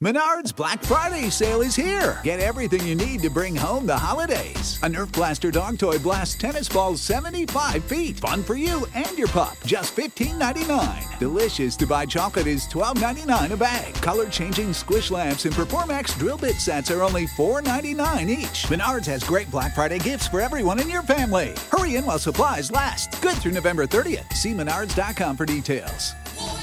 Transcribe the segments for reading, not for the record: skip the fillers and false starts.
Menards Black Friday sale is here. Get everything you need to bring home the holidays. A Nerf Blaster dog toy blasts tennis balls 75 feet. Fun for you and your pup. Just $15.99. Delicious to buy chocolate is $12.99 a bag. Color-changing squish lamps and Performax drill bit sets are only $4.99 each. Menards has great Black Friday gifts for everyone in your family. Hurry in while supplies last. Good through November 30th. See menards.com for details.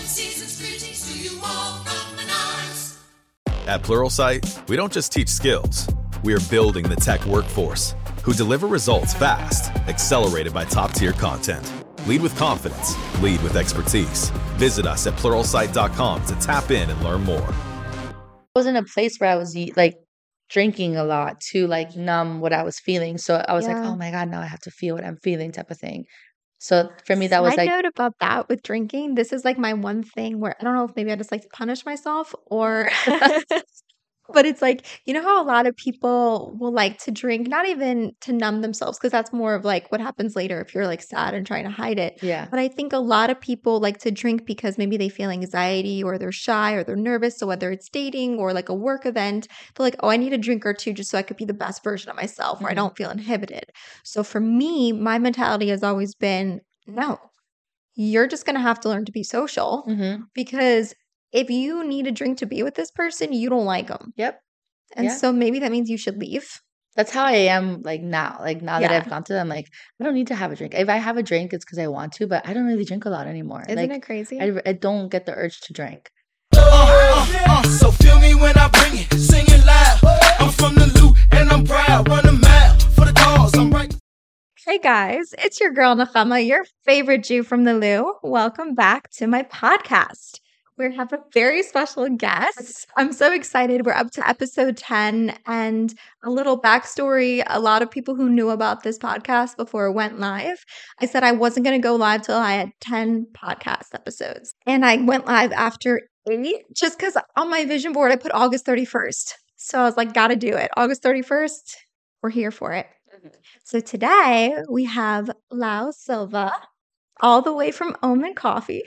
At Pluralsight, we don't just teach skills. We are building the tech workforce who deliver results fast, accelerated by top-tier content. Lead with confidence. Lead with expertise. Visit us at Pluralsight.com to tap in and learn more. I was in a place where I was like drinking a lot to like numb what I was feeling. So I was like, oh my God, now I have to feel what I'm feeling type of thing. So for me, that was Side like, note about that with drinking, this is like my one thing where I don't know if maybe I just like to punish myself or but it's like, you know how a lot of people will like to drink, not even to numb themselves, because that's more of like what happens later if you're like sad and trying to hide it. yeah. But I think a lot of people like to drink because maybe they feel anxiety or they're shy or they're nervous. So whether it's dating or like a work event, they're like, oh, I need a drink or two just so I could be the best version of myself or I don't feel inhibited. So for me, my mentality has always been, no, you're just going to have to learn to be social because if you need a drink to be with this person, you don't like them. Yep. And so maybe that means you should leave. That's how I am like now. Like now that I've gone through that, I'm like, I don't need to have a drink. If I have a drink, it's because I want to, but I don't really drink a lot anymore. Isn't it crazy? I don't get the urge to drink. So feel me when I bring it, singing loud. I'm from the loot and I'm proud. Run a mile for the cause. I'm right. Hey guys, it's your girl Nafema, your favorite Jew from the Lou. Welcome back to my podcast. We have a very special guest. I'm so excited. We're up to episode 10 and a little backstory. A lot of people who knew about this podcast before it went live, I said I wasn't going to go live till I had 10 podcast episodes. And I went live after 8 just because on my vision board, I put August 31st. So I was like, got to do it. August 31st, we're here for it. So today we have Lau Silva, all the way from Omen Coffee.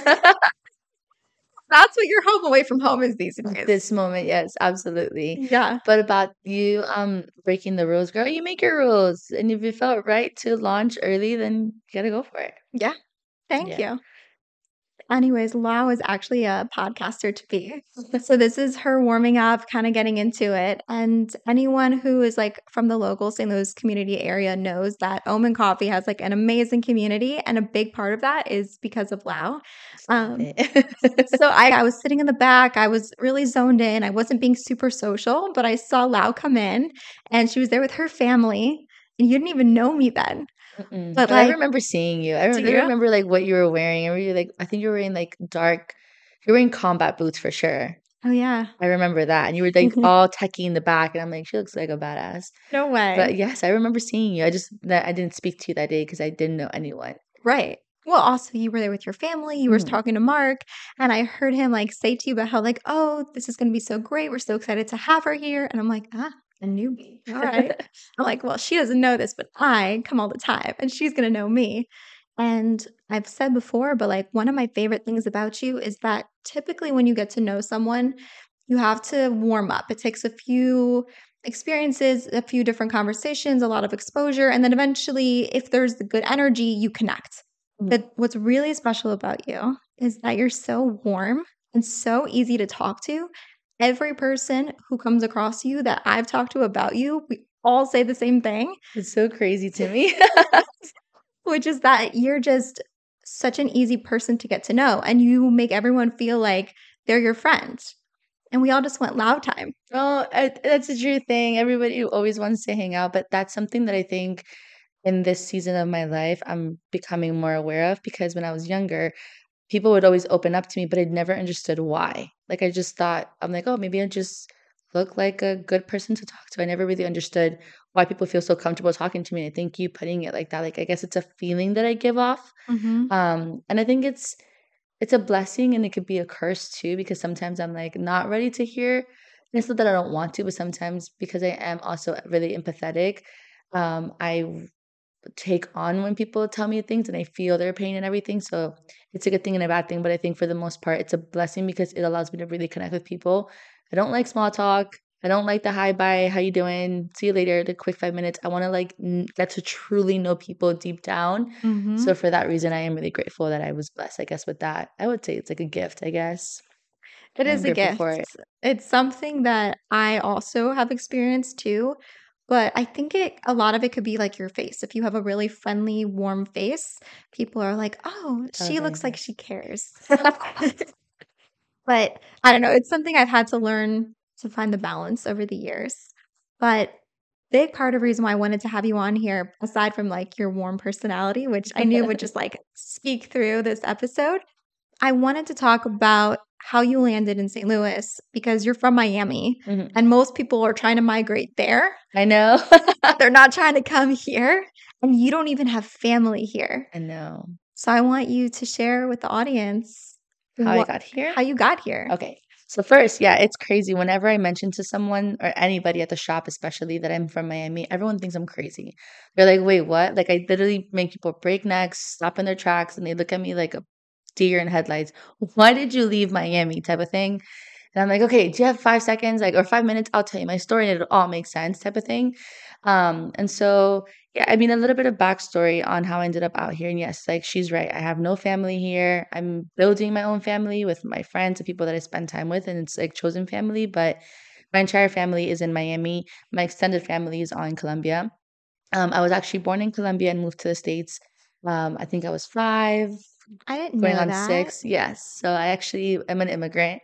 That's what your home away from home is these days. This moment, yes, absolutely. Yeah. But about you breaking the rules, girl, you make your rules. And if you felt right to launch early, then you gotta go for it. Yeah. Thank you. Anyways, Lau is actually a podcaster to be. So this is her warming up, kind of getting into it. And anyone who is like from the local St. Louis community area knows that Omen Coffee has like an amazing community. And a big part of that is because of Lau. So I was sitting in the back. I was really zoned in. I wasn't being super social, but I saw Lau come in and she was there with her family. And you didn't even know me then. But I remember seeing you. I remember like what you were wearing. I think you were wearing like dark. You were wearing combat boots for sure. Oh yeah, I remember that. And you were like all techie in the back, and I'm like, she looks like a badass. No way. But yes, I remember seeing you. I didn't speak to you that day because I didn't know anyone. Right. Well, also you were there with your family. You were talking to Mark, and I heard him like say to you about how like, oh, this is going to be so great. We're so excited to have her here. And I'm like, a newbie. All right. I'm like, well, she doesn't know this, but I come all the time and she's going to know me. And I've said before, but like one of my favorite things about you is that typically when you get to know someone, you have to warm up. It takes a few experiences, a few different conversations, a lot of exposure. And then eventually, if there's the good energy, you connect. But what's really special about you is that you're so warm and so easy to talk to. Every person who comes across you that I've talked to about you, we all say the same thing. It's so crazy to me. Which is that you're just such an easy person to get to know. And you make everyone feel like they're your friend. And we all just want loud time. Oh, that's a true thing. Everybody always wants to hang out. But that's something that I think in this season of my life, I'm becoming more aware of. Because when I was younger, people would always open up to me, but I'd never understood why. Like, I just thought, I'm like, oh, maybe I just look like a good person to talk to. I never really understood why people feel so comfortable talking to me. And I think you putting it like that, like, I guess it's a feeling that I give off. And I think it's a blessing and it could be a curse too, because sometimes I'm like not ready to hear. And it's not that I don't want to, but sometimes because I am also really empathetic, I take on when people tell me things and I feel their pain and everything. So it's a good thing and a bad thing. But I think for the most part, it's a blessing because it allows me to really connect with people I don't like small talk. I don't like the hi, bye, how you doing? See you later, the quick 5 minutes. I want to like get to truly know people deep down. Mm-hmm. So for that reason, I am really grateful that I was blessed, I guess, with that. I would say it's like a gift, I guess. It I'm is a grateful gift. for it. It's something that I also have experienced too. But I think a lot of it could be like your face. If you have a really friendly, warm face, people are like, "Oh, she looks like she cares." But I don't know. It's something I've had to learn to find the balance over the years. But big part of the reason why I wanted to have you on here, aside from like your warm personality, which I knew would just like speak through this episode, I wanted to talk about how you landed in St. Louis because you're from Miami Mhm. and most people are trying to migrate there. I know. They're not trying to come here and you don't even have family here. I know. So I want you to share with the audience How I got here? how you got here. Okay. So first, yeah, it's crazy. Whenever I mention to someone or anybody at the shop, especially that I'm from Miami, everyone thinks I'm crazy. They're like, wait, what? Like I literally make people break necks, stop in their tracks, and they look at me like a deer in headlights. Why did you leave Miami? Type of thing. And I'm like, okay, do you have 5 seconds? Like, or 5 minutes? I'll tell you my story and it'll all make sense, type of thing. And so yeah, I mean, a little bit of backstory on how I ended up out here. And yes, like she's right. I have no family here. I'm building my own family with my friends, the people that I spend time with, and it's like chosen family. But my entire family is in Miami. My extended family is all in Colombia. I was actually born in Colombia and moved to the States. I think I was 5, I didn't going know on that. 6. Yes. So I actually am an immigrant.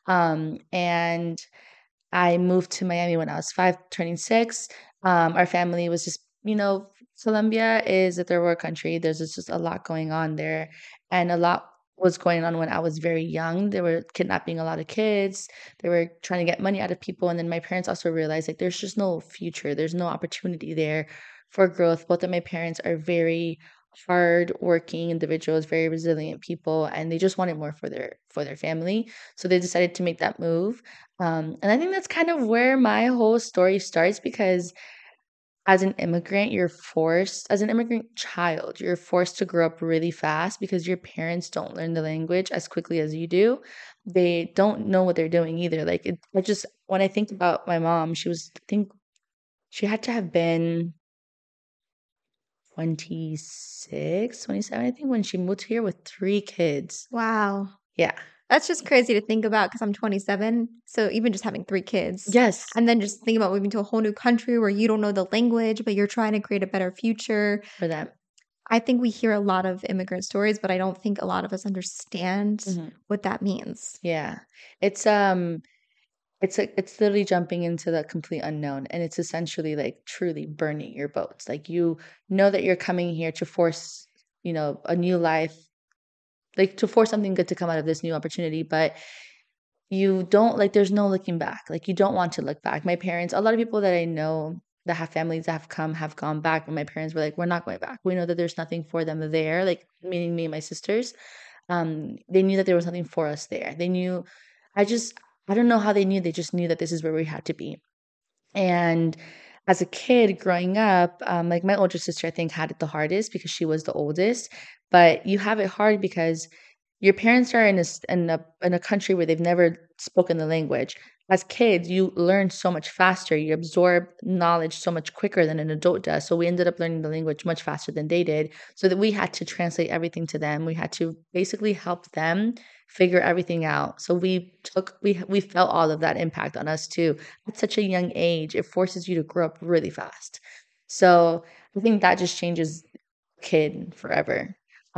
And I moved to Miami when I was 5, turning 6. Our family was just, Colombia is a third world country. There's just a lot going on there. And a lot was going on when I was very young. They were kidnapping a lot of kids. They were trying to get money out of people. And then my parents also realized like there's just no future. There's no opportunity there for growth. Both of my parents are very hard-working individuals, very resilient people, and they just wanted more for their family. So they decided to make that move. And I think that's kind of where my whole story starts because as an immigrant, as an immigrant child, you're forced to grow up really fast because your parents don't learn the language as quickly as you do. They don't know what they're doing either. Like, when I think about my mom, I think she had to have been 26, 27, I think, when she moved here with 3 kids. Wow. Yeah. That's just crazy to think about because I'm 27. So even just having 3 kids. Yes. And then just think about moving to a whole new country where you don't know the language, but you're trying to create a better future. For them. I think we hear a lot of immigrant stories, but I don't think a lot of us understand Mhm. what that means. Yeah. It's it's literally jumping into the complete unknown, and it's essentially like truly burning your boats. Like you know that you're coming here to force, a new life, like to force something good to come out of this new opportunity, but you don't like there's no looking back. Like you don't want to look back. My parents, a lot of people that I know that have families that have gone back, but my parents were like, we're not going back. We know that there's nothing for them there, like meaning me and my sisters. They knew that there was nothing for us there. They knew I don't know how they knew. They just knew that this is where we had to be. And as a kid growing up, like my older sister, I think had it the hardest because she was the oldest. But you have it hard because your parents are in a country where they've never spoken the language. As kids, you learn so much faster. You absorb knowledge so much quicker than an adult does. So we ended up learning the language much faster than they did. So that we had to translate everything to them. We had to basically help them figure everything out. So we felt all of that impact on us too. At such a young age, it forces you to grow up really fast. So I think that just changes a kid forever.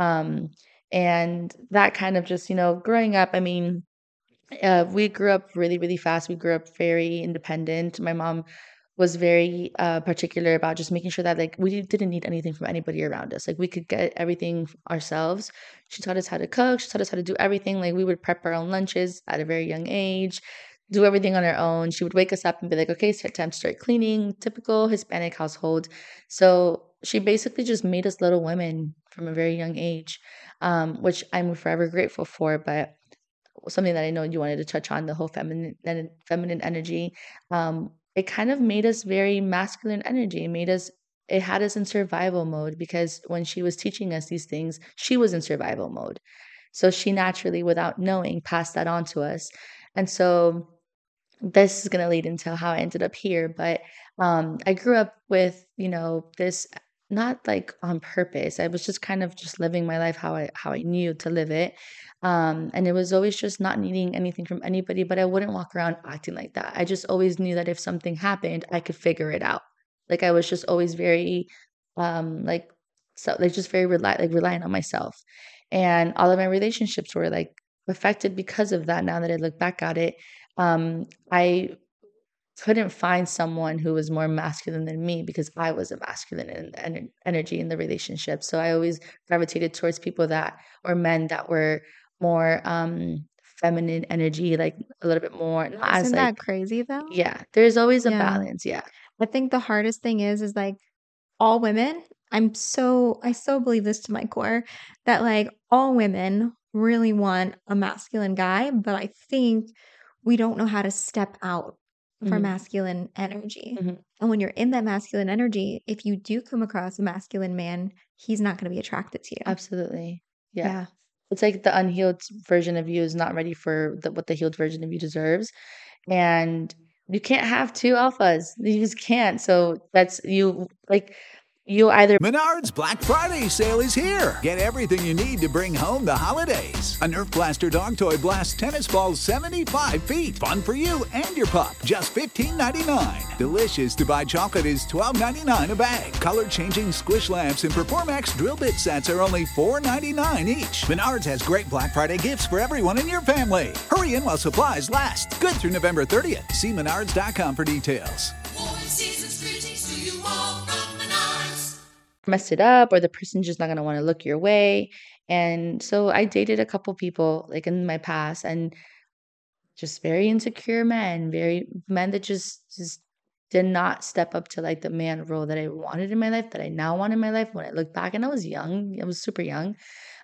And that kind of just, growing up, I mean, we grew up really, really fast. We grew up very independent. My mom was very particular about just making sure that like we didn't need anything from anybody around us. Like we could get everything ourselves. She taught us how to cook. She taught us how to do everything. Like we would prep our own lunches at a very young age, do everything on our own. She would wake us up and be like, okay, it's time to start cleaning. Typical Hispanic household. So she basically just made us little women from a very young age, which I'm forever grateful for. But something that I know you wanted to touch on, the whole feminine energy. It kind of made us very masculine energy. It had us in survival mode because when she was teaching us these things, she was in survival mode. So she naturally, without knowing, passed that on to us. And so this is going to lead into how I ended up here. But I grew up with, this not like on purpose. I was just kind of just living my life how I knew to live it. And it was always just not needing anything from anybody, but I wouldn't walk around acting like that. I just always knew that if something happened, I could figure it out. Like I was just always very like just very relying on myself. And all of my relationships were like affected because of that. Now that I look back at it, I couldn't find someone who was more masculine than me because I was a masculine energy in the relationship. So I always gravitated towards people or men that were more feminine energy, like a little bit more, not as Isn't like, that crazy though? yeah, there's always a Yeah. balance. Yeah. I think the hardest thing is like all women, I so believe this to my core that like all women really want a masculine guy, but I think we don't know how to step out of our Mhm. masculine energy. Mhm. And when you're in that masculine energy, if you do come across a masculine man, he's not going to be attracted to you. Absolutely. Yeah. Yeah. It's like the unhealed version of you is not ready for what the healed version of you deserves. And you can't have two alphas. You just can't. So that's you either Menards Black Friday sale is here. Get everything you need to bring home the holidays. A Nerf Blaster dog toy blasts tennis balls 75 feet. Fun for you and your pup. Just $15.99. Delicious Dubai chocolate is $12.99 a bag. Color-changing squish lamps and Performax drill bit sets are only $4.99 each. Menards has great Black Friday gifts for everyone in your family. Hurry in while supplies last. Good through November 30th. See menards.com for details. mess it up, or the person's just not going to want to look your way. And so I dated a couple people like in my past, and just very insecure men, very men that just did not step up to like the man role that I wanted in my life, that I now want in my life. When I look back, and I was young, I was super young.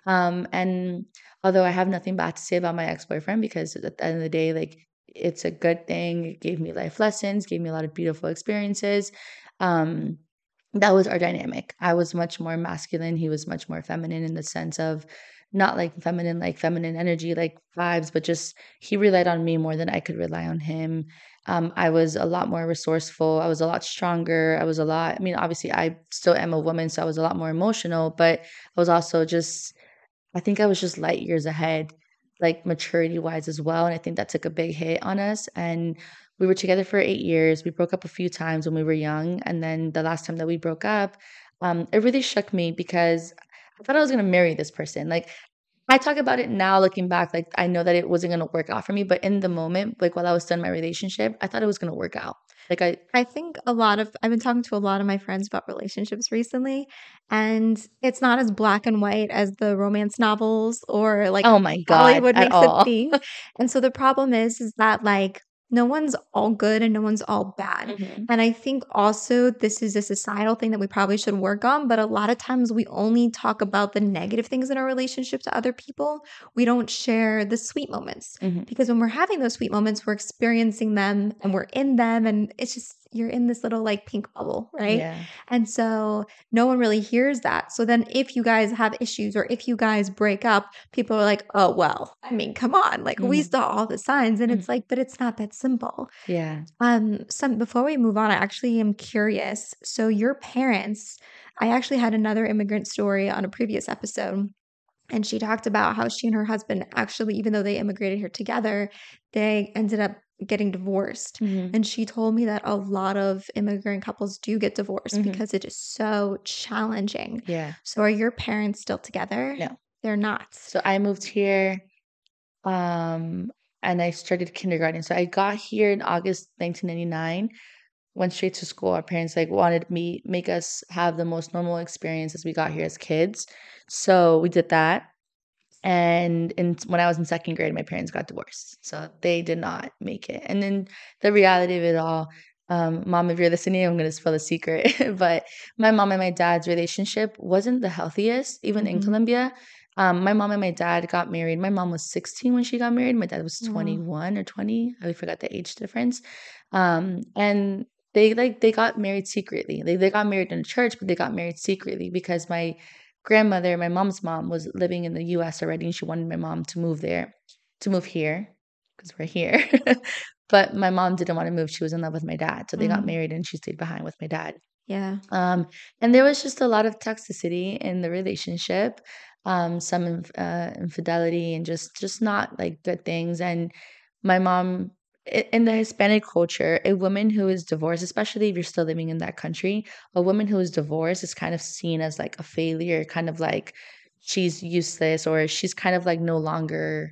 And although I have nothing bad to say about my ex-boyfriend, because at the end of the day, like it's a good thing. It gave me life lessons, gave me a lot of beautiful experiences. Um, that was our dynamic. I was much more masculine. He was much more feminine in the sense of not like feminine energy, like vibes, but just he relied on me more than I could rely on him. I was a lot more resourceful. I was a lot stronger. I mean, obviously, I still am a woman, so I was a lot more emotional, but I was also I think I was just light years ahead, like maturity wise as well. And I think that took a big hit on us. And we were together for 8 years. We broke up a few times when we were young. And then the last time that we broke up, it really shook me because I thought I was going to marry this person. Like, I talk about it now looking back, like I know that it wasn't going to work out for me. But in the moment, like while I was still in my relationship, I thought it was going to work out. I think I've been talking to a lot of my friends about relationships recently, and it's not as black and white as the romance novels or like oh my God, Hollywood at makes it all. think. And so the problem is that like no one's all good and no one's all bad. Mhm. And I think also this is a societal thing that we probably should work on, but a lot of times we only talk about the negative things in our relationship to other people. We don't share the sweet moments Mhm. because when we're having those sweet moments, we're experiencing them and we're in them, and it's just you're in this little like pink bubble, right? Yeah. And so no one really hears that. So then if you guys have issues or if you guys break up, people are like, oh, well, I mean, come on. Like we Mhm. saw all the signs. And it's like, but it's not that simple. Yeah. Before we move on, I actually am curious. So your parents, I actually had another immigrant story on a previous episode. And she talked about how she and her husband actually, even though they immigrated here together, they ended up getting divorced. Mhm. And she told me that a lot of immigrant couples do get divorced Mhm. because it is so challenging. Yeah. So are your parents still together? No. They're not. So I moved here, and I started kindergarten. So I got here in August 1999. Went straight to school. Our parents like wanted me make us have the most normal experience as we got here as kids. So we did that. And when I was in second grade, my parents got divorced. So they did not make it. And then the reality of it all, Mom, if you're listening, I'm going to spill a secret. But my mom and my dad's relationship wasn't the healthiest, even in Mhm. Colombia. My mom and my dad got married. My mom was 16 when she got married. My dad was Wow. 21 or 20. I forgot the age difference. And they got married secretly. They got married in a church, but they got married secretly because my grandmother, my mom's mom, was living in the US already, and she wanted my mom to move here because we're here. But my mom didn't want to move. She was in love with my dad. So they got Mm. married and she stayed behind with my dad. Yeah. And there was just a lot of toxicity in the relationship, some infidelity and just not like good things. And my mom, in the Hispanic culture, a woman who is divorced, especially if you're still living in that country, a woman who is divorced is kind of seen as like a failure, kind of like she's useless or she's kind of like no longer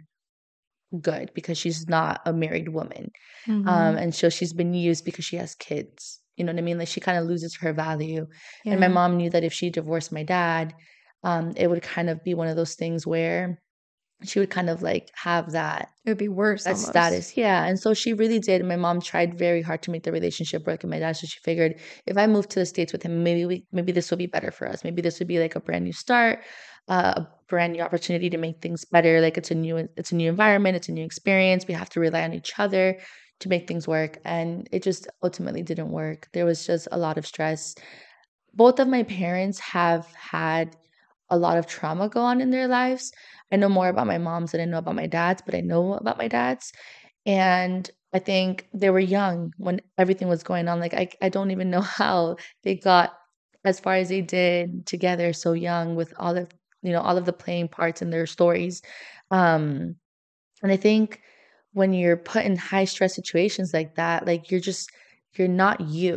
good because she's not a married woman. Mm-hmm. And so she's been used because she has kids. You know what I mean? Like she kind of loses her value. And my Yeah. mom knew that if she divorced my dad, it would kind of be one of those things where she would kind of like have that It would be worse almost. status. Yeah. And so she really did. My mom tried very hard to make the relationship work with my dad. So she figured if I moved to the States with him, maybe this will be better for us. Maybe this would be like a brand new start, a brand new opportunity to make things better. Like it's a new environment, it's a new experience. We have to rely on each other to make things work. And it just ultimately didn't work. There was just a lot of stress. Both of my parents have had a lot of trauma go on in their lives. I know more about my mom's than I know about my dad's, but I know about my dad's. And I think they were young when everything was going on. Like I don't even know how they got as far as they did together so young with all of the playing parts in their stories. Um, and I think when you're put in high stress situations like that, like you're not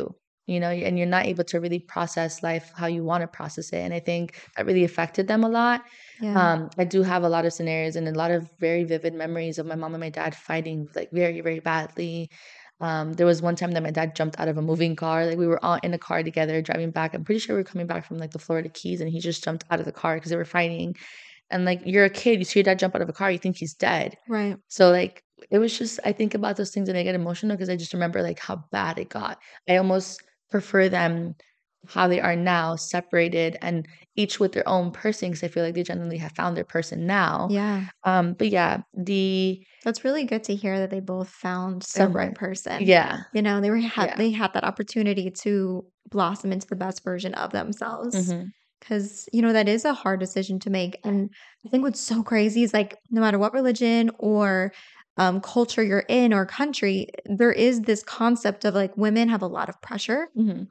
and you're not able to really process life how you want to process it. And I think that really affected them a lot. Yeah. I do have a lot of scenarios and a lot of very vivid memories of my mom and my dad fighting like very, very badly. There was one time that my dad jumped out of a moving car. Like we were all in a car together driving back. I'm pretty sure we were coming back from like the Florida Keys and he just jumped out of the car because they were fighting. And like you're a kid, you see your dad jump out of a car, you think he's dead. Right. So like it was just I think about those things and I get emotional because I just remember like how bad it got. I almost prefer them how they are now, separated and each with their own person because I feel like they generally have found their person now. Yeah. But yeah, That's really good to hear that they both found their summer. right person. Yeah. You know, Yeah. they had that opportunity to blossom into the best version of themselves. Mhm. Because, that is a hard decision to make. And I think what's so crazy is like, no matter what religion or culture you're in or country, there is this concept of like women have a lot of pressure Mhm.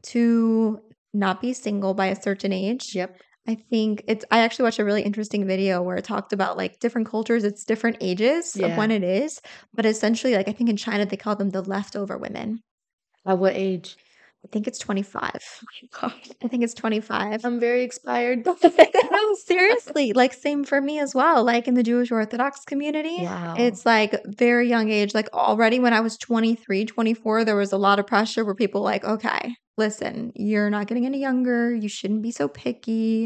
to not be single by a certain age. Yep. I actually watched a really interesting video where it talked about like different cultures, it's different ages of Yeah. when it is. But essentially, like I think in China, they call them the leftover women. At what age? I think it's 25. Oh my God. I think it's 25. I'm very expired. No, seriously. Like, same for me as well. Like, in the Jewish Orthodox community, Wow. it's like very young age. Like, already when I was 23, 24, there was a lot of pressure where people like, okay, listen, you're not getting any younger. You shouldn't be so picky.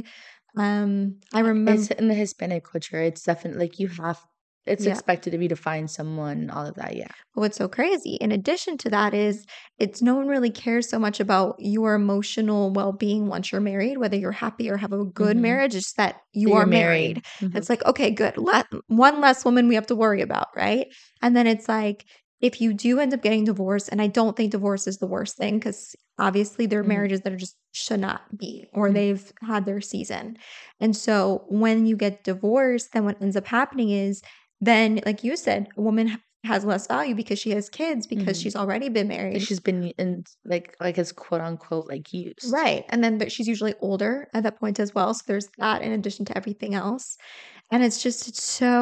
I remember. It's in the Hispanic culture. It's definitely like it's Yeah. expected of you to find someone, all of that. Yeah. But what's so crazy, in addition to that, is no one really cares so much about your emotional well-being once you're married, whether you're happy or have a good Mhm. marriage. It's just that you You're are married. Mhm. It's like, okay, good. One less woman we have to worry about, right? And then it's like, if you do end up getting divorced, and I don't think divorce is the worst thing because obviously there are Mhm. marriages that are just should not be, or Mhm. they've had their season. And so when you get divorced, then what ends up happening is then, like you said, a woman has less value because she has kids because Mhm. she's already been But married. she's been in like as quote unquote like used. Right. And then but she's usually older at that point as well. So there's that in addition to everything else. And it's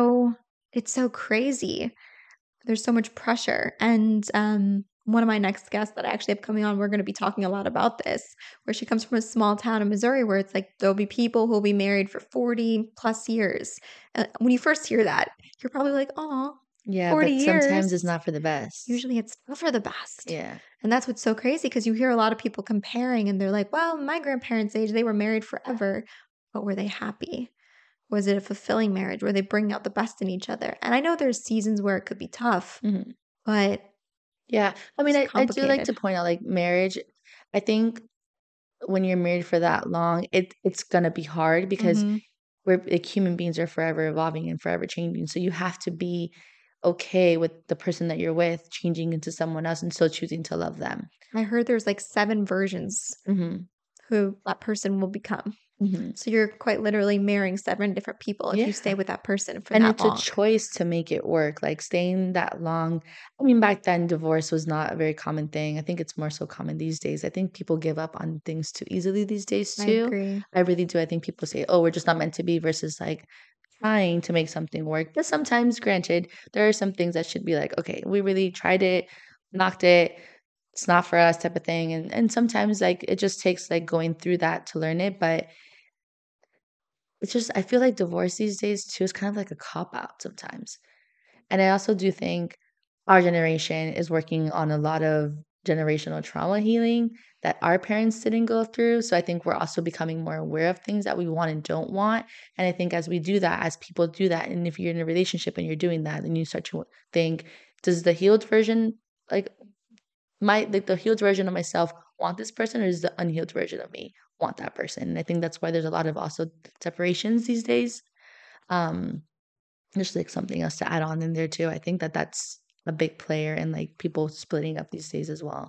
so crazy. There's so much pressure. And one of my next guests that I actually have coming on, we're going to be talking a lot about this, where she comes from a small town in Missouri where it's like there'll be people who will be married for 40 plus years. When you first hear that, you're probably like, oh, Yeah, 40 but sometimes years. it's not for the best. Usually it's not for the best. Yeah. And that's what's so crazy because you hear a lot of people comparing and they're like, well, my grandparents' age, they were married forever. But were they happy? Was it a fulfilling marriage? Were they bringing out the best in each other? And I know there's seasons where it could be tough, Mhm. but Yeah. I mean, it's I do like to complicated. point out like marriage. I think when you're married for that long, it's gonna be hard because Mhm. we're like human beings are forever evolving and forever changing. So you have to be okay with the person that you're with changing into someone else and still choosing to love them. I heard there's like 7 versions Mhm. who that person will become. So you're quite literally marrying 7 different people if Yeah. you stay with that person for And that it's long. a choice to make it work, like staying that long. I mean, back then, divorce was not a very common thing. I think it's more so common these days. I think people give up on things too easily these days, I too. agree. I really do. I think people say, oh, we're just not meant to be versus like trying to make something work. But sometimes, granted, there are some things that should be like, okay, we really tried it, knocked it. It's not for us type of thing. And sometimes like it just takes like going through that to learn it. But it's just I feel like divorce these days too is kind of like a cop out sometimes. And I also do think our generation is working on a lot of generational trauma healing that our parents didn't go through. So I think we're also becoming more aware of things that we want and don't want. And I think as we do that, as people do that, and if you're in a relationship and you're doing that, then you start to think, does the healed version, like the healed version of myself want this person, or does the unhealed version of me want that person? And I think that's why there's a lot of also separations these days. Um, there's like something else to add on in there too. I think that that's a big player in like people splitting up these days as well.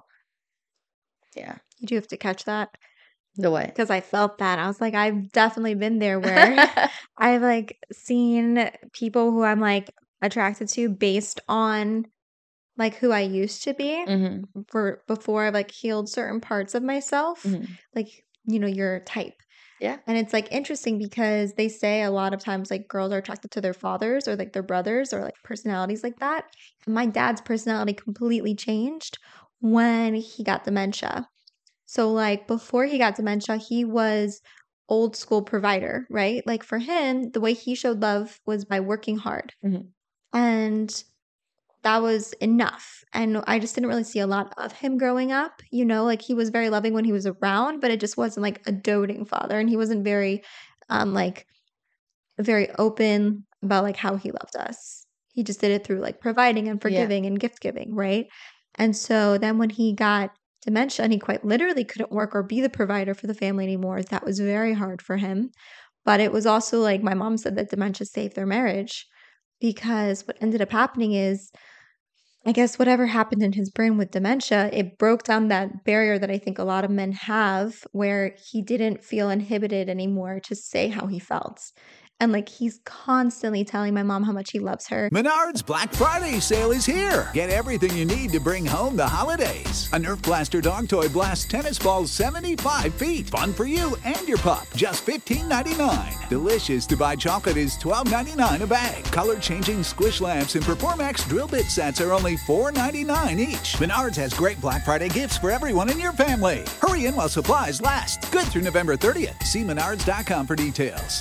Yeah. You do have to catch that The what? because I felt that. I was like, I've definitely been there where I've like seen people who I'm like attracted to based on like who I used to be hmm for before I've like healed certain parts of myself, hmm like, you know, your type. Yeah. And it's like interesting because they say a lot of times like girls are attracted to their fathers or like their brothers or like personalities like that. And my dad's personality completely changed when he got dementia. So like before he got dementia, he was old school provider, right? Like for him, the way he showed love was by working hard. Mhm. And that was enough. And I just didn't really see a lot of him growing up. You know, like he was very loving when he was around, but it just wasn't like a doting father. And he wasn't very, like, very open about like how he loved us. He just did it through like providing and Yeah. forgiving and gift giving, right? And so then when he got dementia and he quite literally couldn't work or be the provider for the family anymore, that was very hard for him. But it was also like my mom said that dementia saved their marriage because what ended up happening is I guess whatever happened in his brain with dementia, it broke down that barrier that I think a lot of men have where he didn't feel inhibited anymore to say how he felt. And like he's constantly telling my mom how much he loves her. Menards Black Friday sale is here. Get everything you need to bring home the holidays. A Nerf Blaster dog toy blasts tennis balls 75 feet. Fun for you and your pup. Just $15.99. Delicious to buy chocolate is $12.99 a bag. Color-changing squish lamps and Performax drill bit sets are only $4.99 each. Menards has great Black Friday gifts for everyone in your family. Hurry in while supplies last. Good through November 30th. See menards.com for details.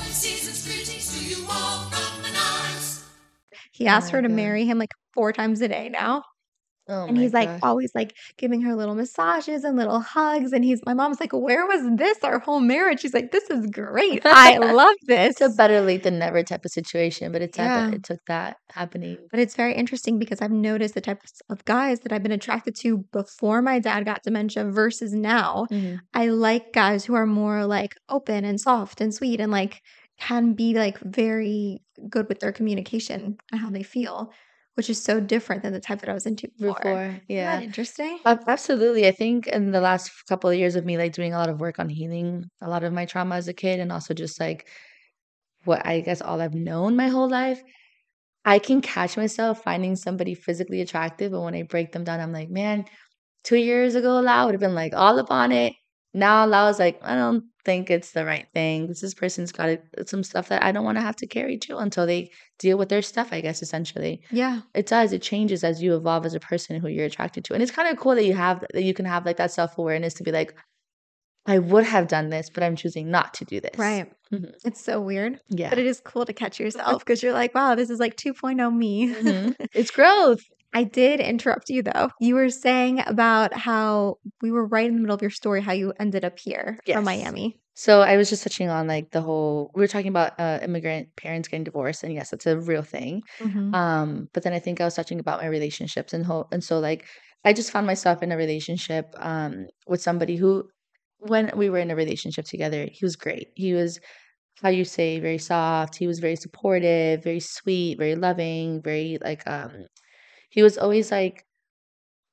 He Oh asked my her to God. marry him like 4 times a day now. Oh And my he's like gosh. always like giving her little massages and little hugs. And my mom's like, where was this our whole marriage? She's like, this is great. I love this. It's a better late than never type of situation, but it's sad Yeah. that it took that happening. But it's very interesting because I've noticed the types of guys that I've been attracted to before my dad got dementia versus now. Mhm. I like guys who are more like open and soft and sweet and like can be like very good with their communication and how they feel, which is so different than the type that I was into before. Before, Isn't yeah. that interesting? Absolutely. I think in the last couple of years of me like doing a lot of work on healing a lot of my trauma as a kid and also just like what I guess all I've known my whole life, I can catch myself finding somebody physically attractive, but when I break them down, I'm like, man, 2 years ago, Lau would have been like all up on it. Now Lau's like, I don't think it's the right thing. This person's got some stuff that I don't want to have to carry too until they deal with their stuff, I guess, essentially. Yeah. It does. It changes as you evolve as a person who you're attracted to. And it's kind of cool that you can have like that self-awareness to be like, I would have done this, but I'm choosing not to do this. Right. Mhm. It's so weird. Yeah. But it is cool to catch yourself because you're like, wow, this is like 2.0 me. Mhm. It's growth. I did interrupt you though. You were saying about how we were right in the middle of your story, how you ended up here Yes. from Miami. So I was just touching on like the whole, we were talking about immigrant parents getting divorced, and yes, that's a real thing. But then I think I was touching about my relationships and so like I just found myself in a relationship with somebody who, when we were in a relationship together, he was great. He was, how you say, very soft. He was very supportive, very sweet, very loving, very like he was always like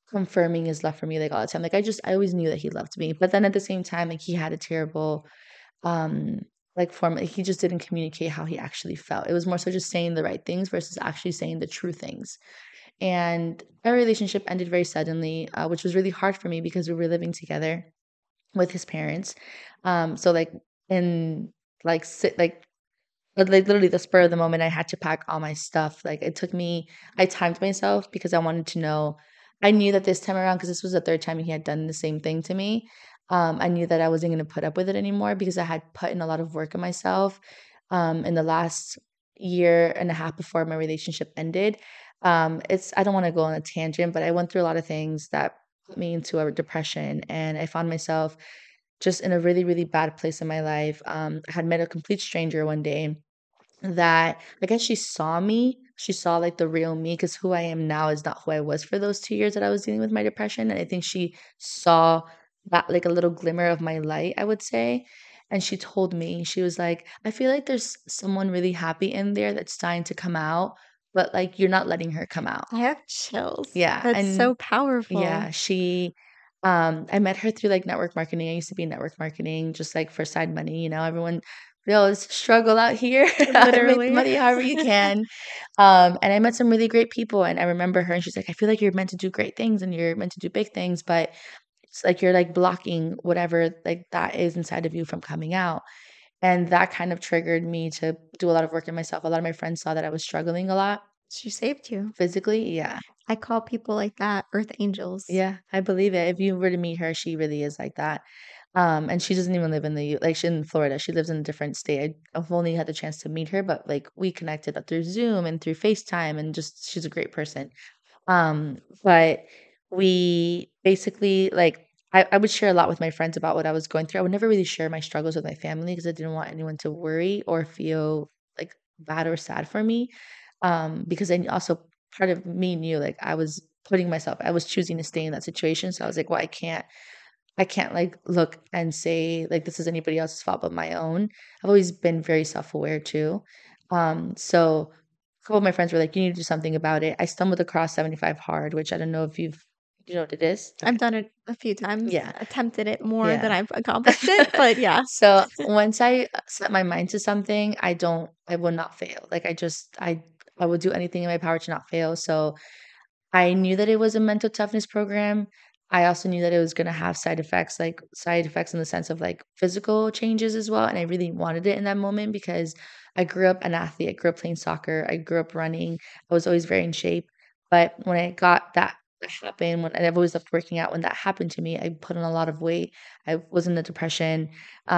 confirming his love for me like all the time. Like I always knew that he loved me. But then at the same time, like he had a terrible like formally. He just didn't communicate how he actually felt. It was more so just saying the right things versus actually saying the true things. And our relationship ended very suddenly, which was really hard for me because we were living together with his parents. So like in like literally the spur of the moment, I had to pack all my stuff. Like it took me, I timed myself because I wanted to know. I knew that this time around, because this was the third time he had done the same thing to me. I knew that I wasn't going to put up with it anymore because I had put in a lot of work in myself in the last year and a half before my relationship ended. I don't want to go on a tangent, but I went through a lot of things that put me into a depression, and I found myself just in a really, really bad place in my life. I had met a complete stranger one day that I guess she saw me. She saw like the real me because who I am now is not who I was for those 2 years that I was dealing with my depression. And I think she saw that like a little glimmer of my light, I would say. And she told me, she was like, I feel like there's someone really happy in there that's dying to come out, but like you're not letting her come out. I have chills. Yeah. That's so And powerful. yeah, I met her through like network marketing. I used to be in network marketing just like for side money. Everyone, we always struggle out here. Literally. Make money however you can. And I met some really great people, and I remember her, and she's like, I feel like you're meant to do great things and you're meant to do big things, but it's like you're like blocking whatever like that is inside of you from coming out. And that kind of triggered me to do a lot of work in myself. A lot of my friends saw that I was struggling a lot She saved you. physically. Yeah. I call people like that earth angels. Yeah, I believe it. If you were to meet her, she really is like that. And she doesn't even live in she's in Florida. She lives in a different state. I've only had the chance to meet her, but like we connected through Zoom and through FaceTime, and just she's a great person. But we basically like I would share a lot with my friends about what I was going through. I would never really share my struggles with my family because I didn't want anyone to worry or feel like bad or sad for me. Because I also part of me knew like I was choosing to stay in that situation. So I was like, well, I can't like look and say like this is anybody else's fault but my own. I've always been very self-aware too. So a couple of my friends were like, you need to do something about it. I stumbled across 75 Hard, which I don't know if you know what it is. I've done it a few times. Yeah. Attempted it more Yeah. than I've accomplished it. But yeah. So once I set my mind to something, I will not fail. Like I will do anything in my power to not fail. So I knew that it was a mental toughness program. I also knew that it was going to have side effects in the sense of like physical changes as well. And I really wanted it in that moment because I grew up an athlete. I grew up playing soccer. I grew up running. I was always very in shape. But when I got that happened, and I've always loved working out, when that happened to me, I put on a lot of weight. I was in a depression.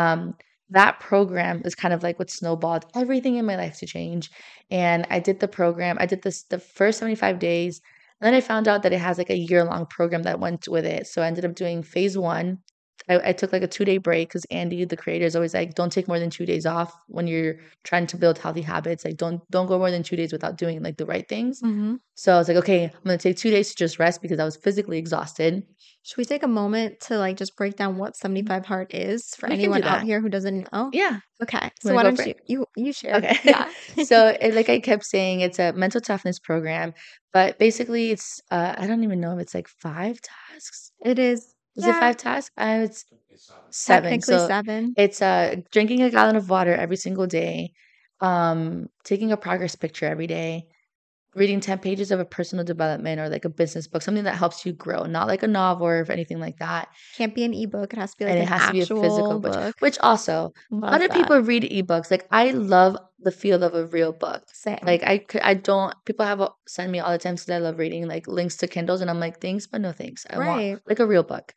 That program is kind of like what snowballed everything in my life to change. And I did the program. I did the first 75 days. And then I found out that it has like a year-long program that went with it. So I ended up doing phase 1. I took like a 2-day break because Andy, the creator, is always like, don't take more than 2 days off when you're trying to build healthy habits. Like don't go more than 2 days without doing like the right things. Mm-hmm. So I was like, okay, I'm going to take 2 days to just rest because I was physically exhausted. Should we take a moment to like just break down what 75 Hard is for We can anyone do out that. here who doesn't know? Yeah. Okay. So Wanna why go don't for you share? Okay. Yeah. So like I kept saying, it's a mental toughness program, but basically it's I don't even know if it's like 5 tasks. It is. Is it 5 tasks? It's 7. Technically So 7. it's drinking a gallon of water every single day, taking a progress picture every day, reading 10 pages of a personal development or like a business book, something that helps you grow, not like a novel or anything like that. Can't be an ebook. It has to be like And an it has to be a actual physical book. which also a lot Love of that. people read ebooks. Like I love the feel of a real book. Same. Like people have send me all the time because I love reading like links to Kindles, and I'm like, thanks, but no thanks. I Right. want like a real book.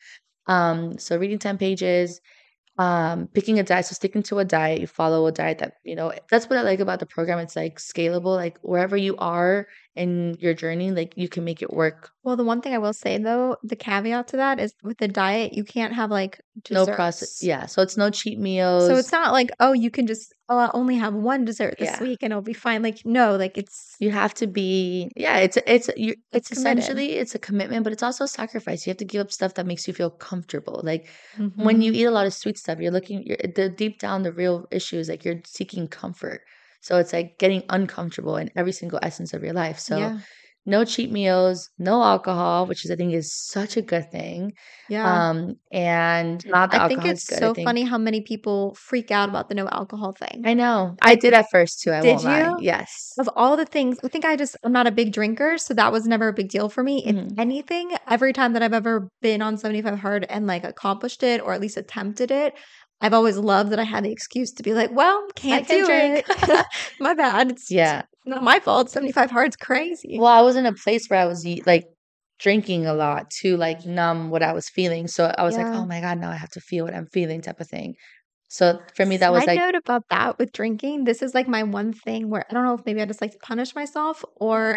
So reading 10 pages, picking a diet. So sticking to a diet, you follow a diet that, that's what I like about the program. It's like scalable, like wherever you are in your journey, like you can make it work. Well, the one thing I will say though, the caveat to that is with the diet, you can't have like No desserts. process. Yeah. So it's no cheat meals. So it's not like, oh, you can just, I'll only have one dessert this Yeah. week and it'll be fine. Like, no, like it's, You have to be, it's committed. essentially, it's a commitment, but it's also a sacrifice. You have to give up stuff that makes you feel comfortable. Like when Mhm. you eat a lot of sweet stuff, deep down, the real issue is like you're seeking comfort. So it's like getting uncomfortable in every single essence of your life. So Yeah. no cheat meals, no alcohol, which is I think is such a good thing. Yeah. And not the I think alcohol is it's good. I so think funny how many people freak out about the no alcohol thing. I know. I Like, did at first too. I did won't lie. you? Yes. Of all the things, I think I'm not a big drinker, so that was never a big deal for me. If Mhm. anything, every time that I've ever been on 75 Hard and like accomplished it or at least attempted it, I've always loved that I had the excuse to be like, well, can't can do drink. it. My bad. It's Yeah. not my fault. 75 Hard's crazy. Well, I was in a place where I was like drinking a lot to like numb what I was feeling. So I was like, Yeah. oh my God, now I have to feel what I'm feeling type of thing. So for me, that was Side like, note about that with drinking, this is like my one thing where I don't know if maybe I just like to punish myself or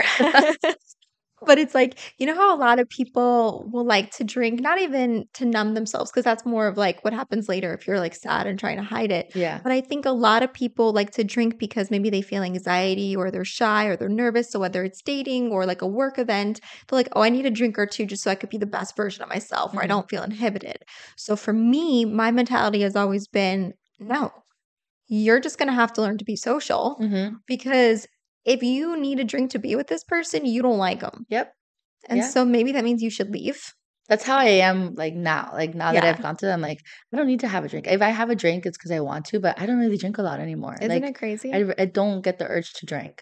but it's like, you know how a lot of people will like to drink, not even to numb themselves, because that's more of like what happens later if you're like sad and trying to hide it. yeah. But I think a lot of people like to drink because maybe they feel anxiety or they're shy or they're nervous. So whether it's dating or like a work event, they're like, oh, I need a drink or two just so I could be the best version of myself or I Mhm. don't feel inhibited. So for me, my mentality has always been, no, you're just going to have to learn to be social Mm-hmm. because if you need a drink to be with this person, you don't like them. Yep. And Yeah. so maybe that means you should leave. That's how I am like now. Like now that Yeah. I've gone to them, like I don't need to have a drink. If I have a drink, it's because I want to, but I don't really drink a lot anymore. Isn't Like it crazy? I don't get the urge to drink.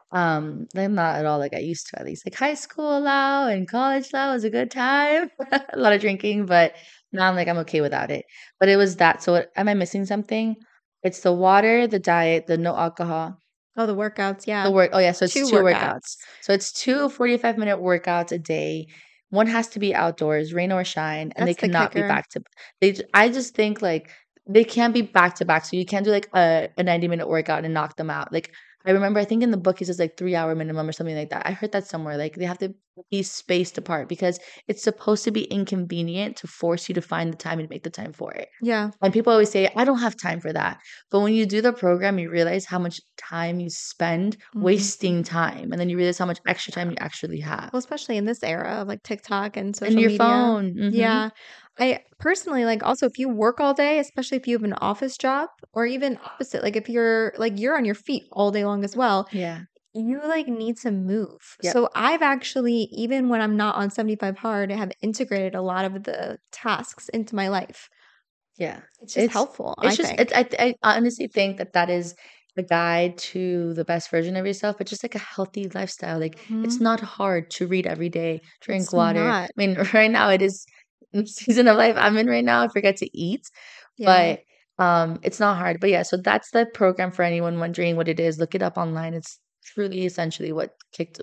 I'm not at all like I used to, at least. Like high school Lao and college Lao was a good time. A lot of drinking, but now I'm like I'm okay without it. But it was that. So am I missing something? It's the water, the diet, the no alcohol, Oh, the workouts. the Yeah. work. Oh yeah, so it's 2 two workouts. workouts. So it's 2 45-minute workouts a day. One has to be outdoors, rain or shine, and they That's the cannot be kicker. back to. I just think like they can't be back to back. So you can't do like a 90-minute workout and knock them out. Like I remember, I think in the book it says like 3 hour minimum or something like that. I heard that somewhere. Like they have to be spaced apart because it's supposed to be inconvenient to force you to find the time and make the time for it. Yeah. And people always say, I don't have time for that. But when you do the program, you realize how much time you spend Mhm. wasting time. And then you realize how much extra time you actually have. Well, especially in this era of like TikTok and social And your media. phone. Mhm. Yeah. I personally like also if you work all day, especially if you have an office job or even opposite, like if you're on your feet all day long as well, Yeah. you like need to move. Yep. So I've actually, even when I'm not on 75 Hard, I have integrated a lot of the tasks into my life. Yeah. It's just helpful, I It's just, think. I honestly think that is a guide to the best version of yourself, but just like a healthy lifestyle. Like it's Mhm. not hard to read every day, drink It's water. not. I mean, right now it is the season of life I'm in right now. I forget to eat, Yeah. but it's not hard. But yeah, so that's the program for anyone wondering what it is. Look it up online. It's truly essentially what kicked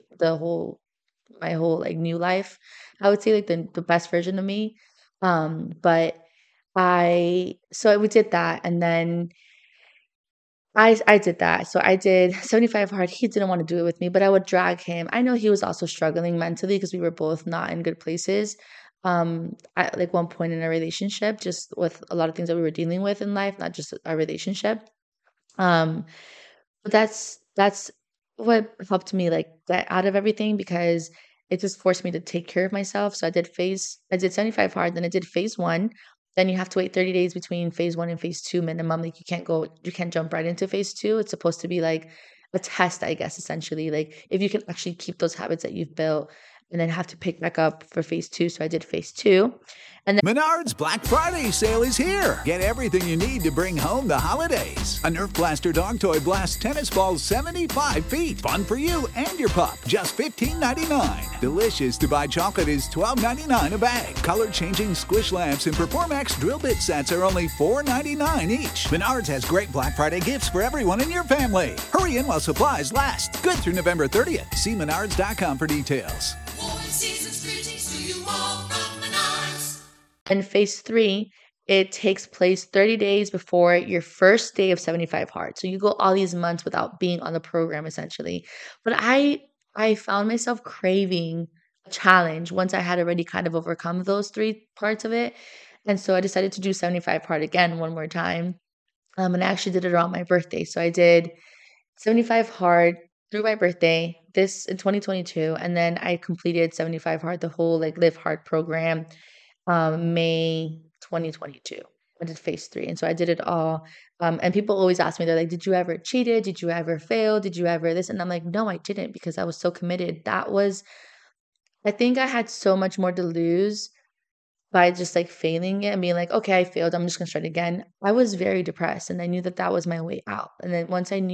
my whole like new life. I would say like the best version of me. But so we did that, and then I did that. So I did 75 Hard. He didn't want to do it with me, but I would drag him. I know he was also struggling mentally because we were both not in good places. At like one point in our relationship, just with a lot of things that we were dealing with in life, not just our relationship. Um, but that's what helped me like get out of everything because it just forced me to take care of myself. So I did 75 Hard, then I did phase one. Then you have to wait 30 days between phase one and phase two minimum. Like you can't jump right into phase two. It's supposed to be like a test, I guess, essentially. Like if you can actually keep those habits that you've built and then have to pick back up for phase two. So I did phase two. And then Menards Black Friday sale is here. Get everything you need to bring home the holidays. A Nerf Blaster dog toy blasts tennis balls 75 feet. Fun for you and your pup. Just $15.99. Delicious Dubai chocolate is $12.99 a bag. Color-changing squish lamps and Performax drill bit sets are only $4.99 each. Menards has great Black Friday gifts for everyone in your family. Hurry in while supplies last. Good through November 30th. See menards.com for details. Warm season's greetings to you all from Menards. in phase three, it takes place 30 days before your first day of 75 Hard. So you go all these months without being on the program, essentially. But I found myself craving a challenge once I had already kind of overcome those three parts of it. And so I decided to do 75 Hard again one more time. And I actually did it around my birthday. So I did 75 Hard through my birthday, this in 2022. And then I completed 75 Hard, the whole like Live Hard program, May 2022. I did phase 3. And so I did it all. And people always ask me, they're like, did you ever cheated? Did you ever fail? Did you ever this? And I'm like, no, I didn't, because I was so committed. I think I had so much more to lose by just like failing it and being like, okay, I failed, I'm just gonna start again. I was very depressed, and I knew that that was my way out. And then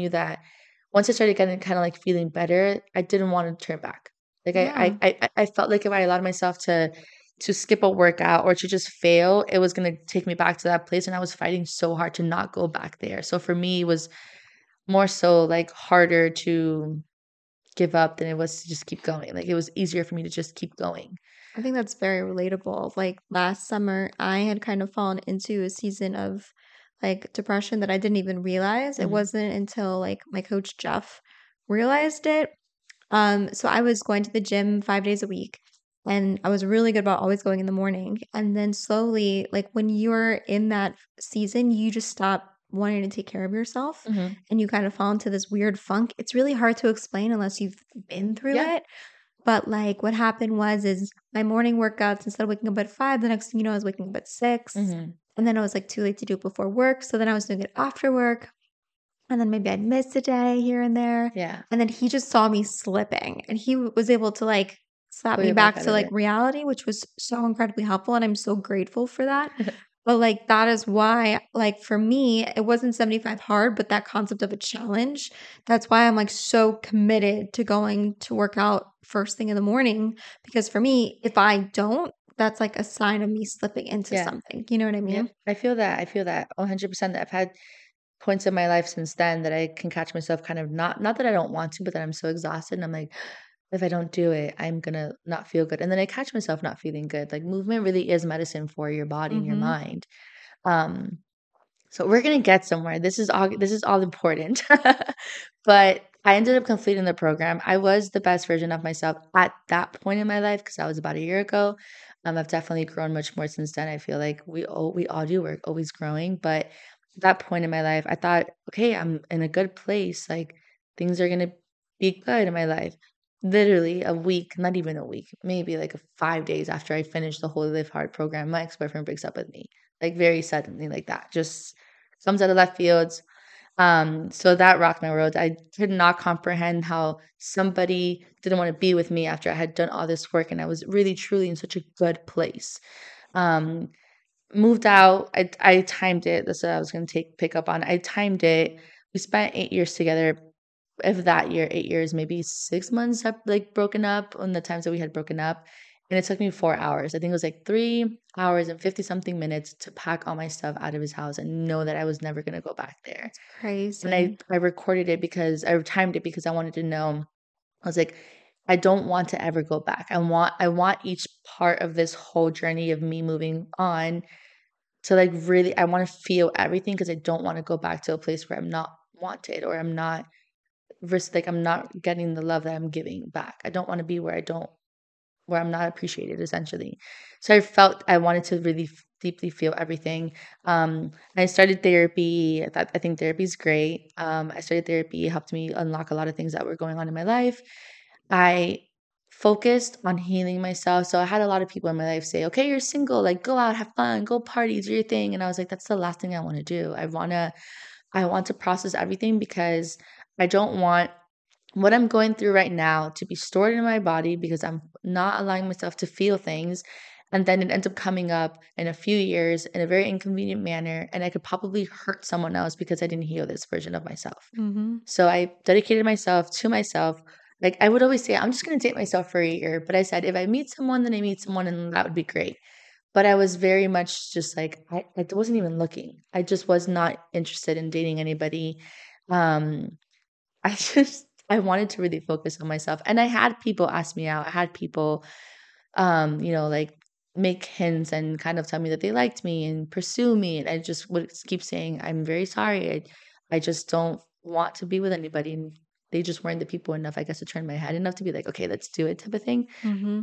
once I started getting kind of like feeling better, I didn't want to turn back. Like Yeah. I felt like if I allowed myself to skip a workout or to just fail, it was gonna take me back to that place, and I was fighting so hard to not go back there. So for me, it was more so like harder to give up than it was to just keep going. Like it was easier for me to just keep going. I think that's very relatable. Like last summer, I had kind of fallen into a season of like depression that I didn't even realize. It Mhm. wasn't until like my coach Jeff realized it. So I was going to the gym 5 days a week, and I was really good about always going in the morning. And then slowly, like when you're in that season, you just stop wanting to take care of yourself, Mhm. and you kind of fall into this weird funk. It's really hard to explain unless you've been through Yeah. it. But like what happened is my morning workouts, instead of waking up at 5, the next thing you know, I was waking up at 6. Mhm. And then I was like too late to do it before work. So then I was doing it after work. And then maybe I'd miss a day here and there. Yeah. And then he just saw me slipping, and he was able to like slap Pull me you back back out to of like it. reality, which was so incredibly helpful. And I'm so grateful for that. But like that is why, like for me, it wasn't 75 hard, but that concept of a challenge, that's why I'm like so committed to going to work out first thing in the morning. Because for me, if I don't, that's like a sign of me slipping into Yeah. something. You know what I mean? Yep. I feel that. I feel that 100%. I've had points in my life since then that I can catch myself kind of not that I don't want to, but that I'm so exhausted. And I'm like, if I don't do it, I'm gonna not feel good. And then I catch myself not feeling good. Like movement really is medicine for your body and your Mm-hmm. mind. Um, so we're gonna get somewhere. This is all important. But I ended up completing the program. I was the best version of myself at that point in my life because that was about a year ago. I've definitely grown much more since then. I feel like we all do. We're always growing. But at that point in my life, I thought, okay, I'm in a good place. Like things are gonna be good in my life. Literally a week, not even a week, maybe like 5 days after I finished the whole Live Hard program, my ex-boyfriend breaks up with me. Like very suddenly, like that. Just comes out of left fields. So that rocked my world. I could not comprehend how somebody didn't want to be with me after I had done all this work and I was really truly in such a good place. Um, moved out. I timed it. That's what I was gonna pick up on. I timed it. We spent 8 years together. If that year, 8 years, maybe 6 months have like broken up on the times that we had broken up. And it took me 4 hours. I think it was like 3 hours and 50 something minutes to pack all my stuff out of his house and know that I was never gonna go back there. And Crazy. I recorded it because I timed it because I wanted to know. I was like, I don't want to ever go back. I want each part of this whole journey of me moving on to like really I want to feel everything because I don't want to go back to a place where I'm not wanted or I'm not like I'm not getting the love that I'm giving back. I don't want to be where I'm not appreciated essentially. So I felt I wanted to really deeply feel everything. I started therapy. I think therapy is great. I started therapy. It helped me unlock a lot of things that were going on in my life. I focused on healing myself. So I had a lot of people in my life say, "Okay, you're single. Like go out, have fun, go party, do your thing." And I was like, "That's the last thing I want to do. I want to process everything because I don't want what I'm going through right now to be stored in my body because I'm not allowing myself to feel things. And then it ends up coming up in a few years in a very inconvenient manner. And I could probably hurt someone else because I didn't heal this version of myself. Mm-hmm. So I dedicated myself to myself. Like I would always say, I'm just going to date myself for a year. But I said, if I meet someone, then I meet someone and that would be great. But I was very much just like, I wasn't even looking. I just was not interested in dating anybody. Um, I wanted to really focus on myself. And I had people ask me out. I had people like make hints and kind of tell me that they liked me and pursue me. And I just would keep saying, I'm very sorry. I just don't want to be with anybody. And they just weren't the people enough, I guess, to turn my head enough to be like, okay, let's do it type of thing. Mm-hmm.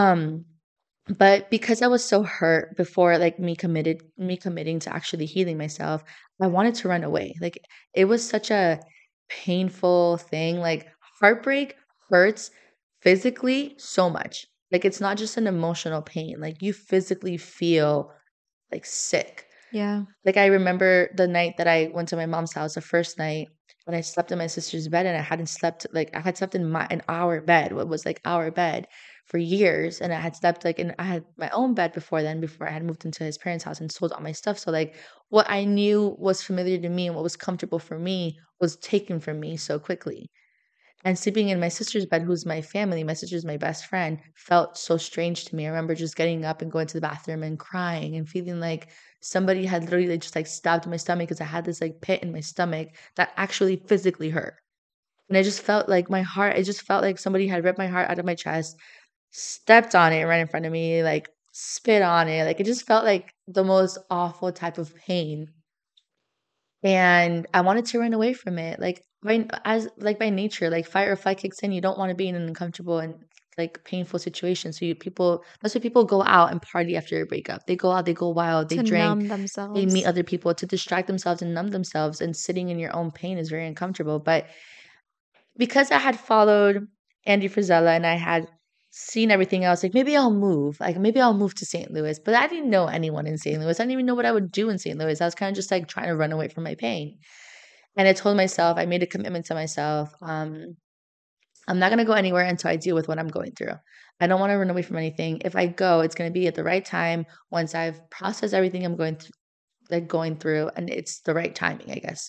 But because I was so hurt before like me committing to actually healing myself, I wanted to run away. Like it was such a painful thing. Like heartbreak hurts physically so much. Like it's not just an emotional pain. Like you physically feel like sick. Yeah. Like, I remember the night that I went to my mom's house, the first night when I slept in my sister's bed, and I hadn't slept like I had slept in our bed, what was like our bed for years, and I had slept like I had my own bed before then, before I had moved into his parents' house and sold all my stuff. So like what I knew was familiar to me and what was comfortable for me was taken from me so quickly. And sleeping in my sister's bed, who's my family, my sister's my best friend, felt so strange to me. I remember just getting up and going to the bathroom and crying and feeling like somebody had literally just like stabbed my stomach because I had this like pit in my stomach that actually physically hurt. And I just felt like my heart, it just felt like somebody had ripped my heart out of my chest, stepped on it right in front of me, like spit on it. Like it just felt like the most awful type of pain. And I wanted to run away from it. By nature, like fight or flight kicks in. You don't want to be in an uncomfortable and like painful situation. So that's why people go out and party after a breakup. They go out, they go wild, they To drink, numb they meet themselves. other people to distract themselves and numb themselves. And sitting in your own pain is very uncomfortable. But because I had followed Andy Frisella and I had seen everything else, like maybe I'll move. Like maybe I'll move to St. Louis. But I didn't know anyone in St. Louis. I didn't even know what I would do in St. Louis. I was kind of just like trying to run away from my pain. And I told myself, I made a commitment to myself. I'm not going to go anywhere until I deal with what I'm going through. I don't want to run away from anything. If I go, it's going to be at the right time once I've processed everything I'm going through, and it's the right timing, I guess.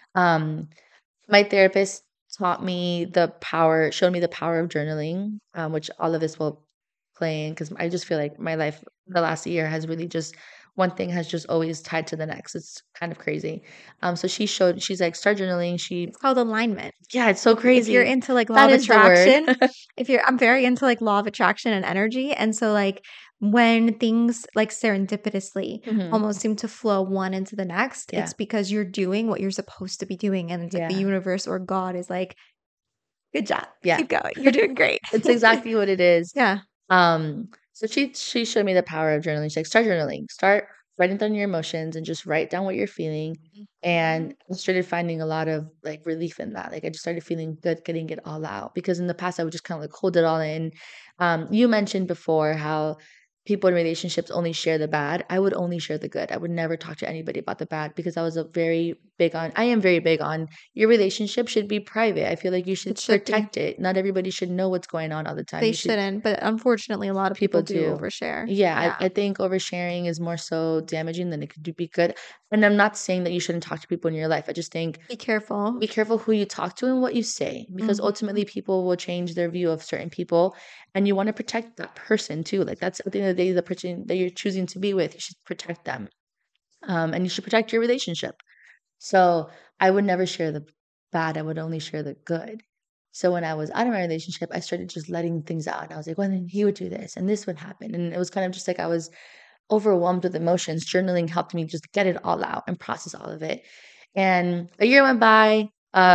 My therapist showed me the power of journaling, which all of this will play in because I just feel like my life the last year has really just one thing has just always tied to the next. It's kind of crazy. So she's like, start journaling. It's called alignment. Yeah, it's so If you're crazy. into like law That of is the word. attraction, I'm very into like law of attraction and energy. And so like when things like serendipitously Mhm. almost seem to flow one into the next, Yeah. it's because you're doing what you're supposed to be doing. And it's like the Yeah. universe or God is like, good job. Yeah. Keep going. You're doing great. It's exactly what it is. Yeah. So she showed me the power of journaling. She's like, start journaling. Start writing down your emotions and just write down what you're feeling. And I started finding a lot of like relief in that. Like I just started feeling good getting it all out because in the past I would just kind of like hold it all in. You mentioned before how people in relationships only share the bad. I would only share the good. I would never talk to anybody about the bad because I am very big on your relationship should be private. I feel like you should It should be. protect it. Not everybody should know what's going on all the time. They You should shouldn't, but unfortunately, a lot of people do do. overshare. Yeah, I think oversharing is more so damaging than it could be good. And I'm not saying that you shouldn't talk to people in your life. I just think Be careful. be careful who you talk to and what you say because Mhm. ultimately people will change their view of certain people and you want to protect that person too. Like that's at the end of the day, the person that you're choosing to be with, you should protect them. And you should protect your relationship. So I would never share the bad. I would only share the good. So when I was out of my relationship, I started just letting things out. And I was like, well, then he would do this and this would happen. And it was kind of just like I was overwhelmed with emotions. Journaling helped me just get it all out and process all of it. And a year went by.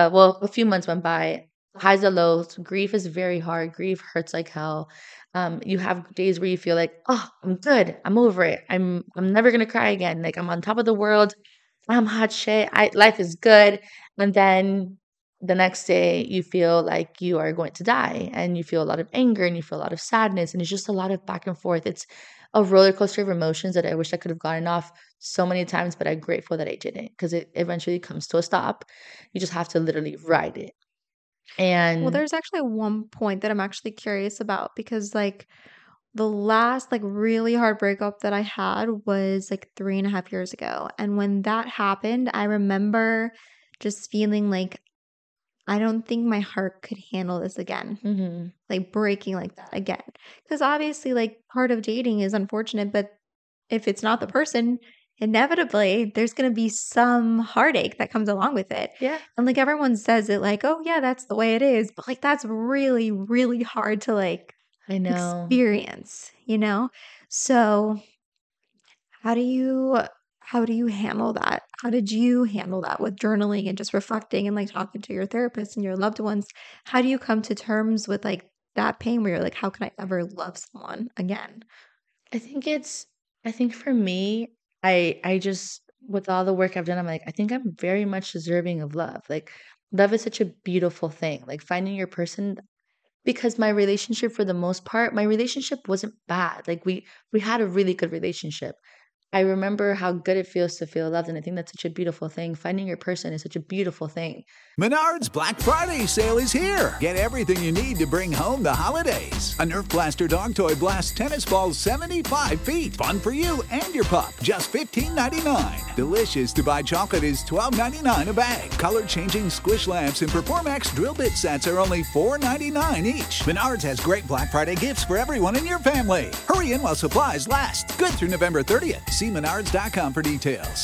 A few months went by. Highs and lows. Grief is very hard. Grief hurts like hell. You have days where you feel like, oh, I'm good. I'm over it. I'm never gonna cry again. Like I'm on top of the world. I'm hot shit. Life is good. And then the next day you feel like you are going to die and you feel a lot of anger and you feel a lot of sadness and it's just a lot of back and forth. It's a roller coaster of emotions that I wish I could have gotten off so many times, but I'm grateful that I didn't because it eventually comes to a stop. You just have to literally ride it. Well, And there's actually one point that I'm actually curious about because like the last like really hard breakup that I had was like 3.5 years ago. And when that happened, I remember just feeling like I don't think my heart could handle this again. mhm, Like breaking like that again. Because obviously, like part of dating is unfortunate, but if it's not the person, inevitably there's going to be some heartache that comes along with it. yeah, And like everyone says it like, oh, yeah, that's the way it is. But like that's really, really hard to like I know. experience, you know? So how do you handle that? How did you handle that with journaling and just reflecting and like talking to your therapist and your loved ones? How do you come to terms with like that pain where you're like, how can I ever love someone again? I think for me, I just with all the work I've done, I'm like, I think I'm very much deserving of love. Like love is such a beautiful thing. Like finding your person because my relationship for the most part, my relationship wasn't bad. Like we had a really good relationship. I remember how good it feels to feel loved. And I think that's such a beautiful thing. Finding your person is such a beautiful thing. Menards Black Friday sale is here. Get everything you need to bring home the holidays. A Nerf Blaster Dog Toy Blast tennis ball 75 feet. Fun for you and your pup. Just $15.99. Delicious to buy chocolate is $12.99 a bag. Color-changing squish lamps and Performax drill bit sets are only $4.99 each. Menards has great Black Friday gifts for everyone in your family. Hurry in while supplies last. Good through November 30th. See menards.com for details.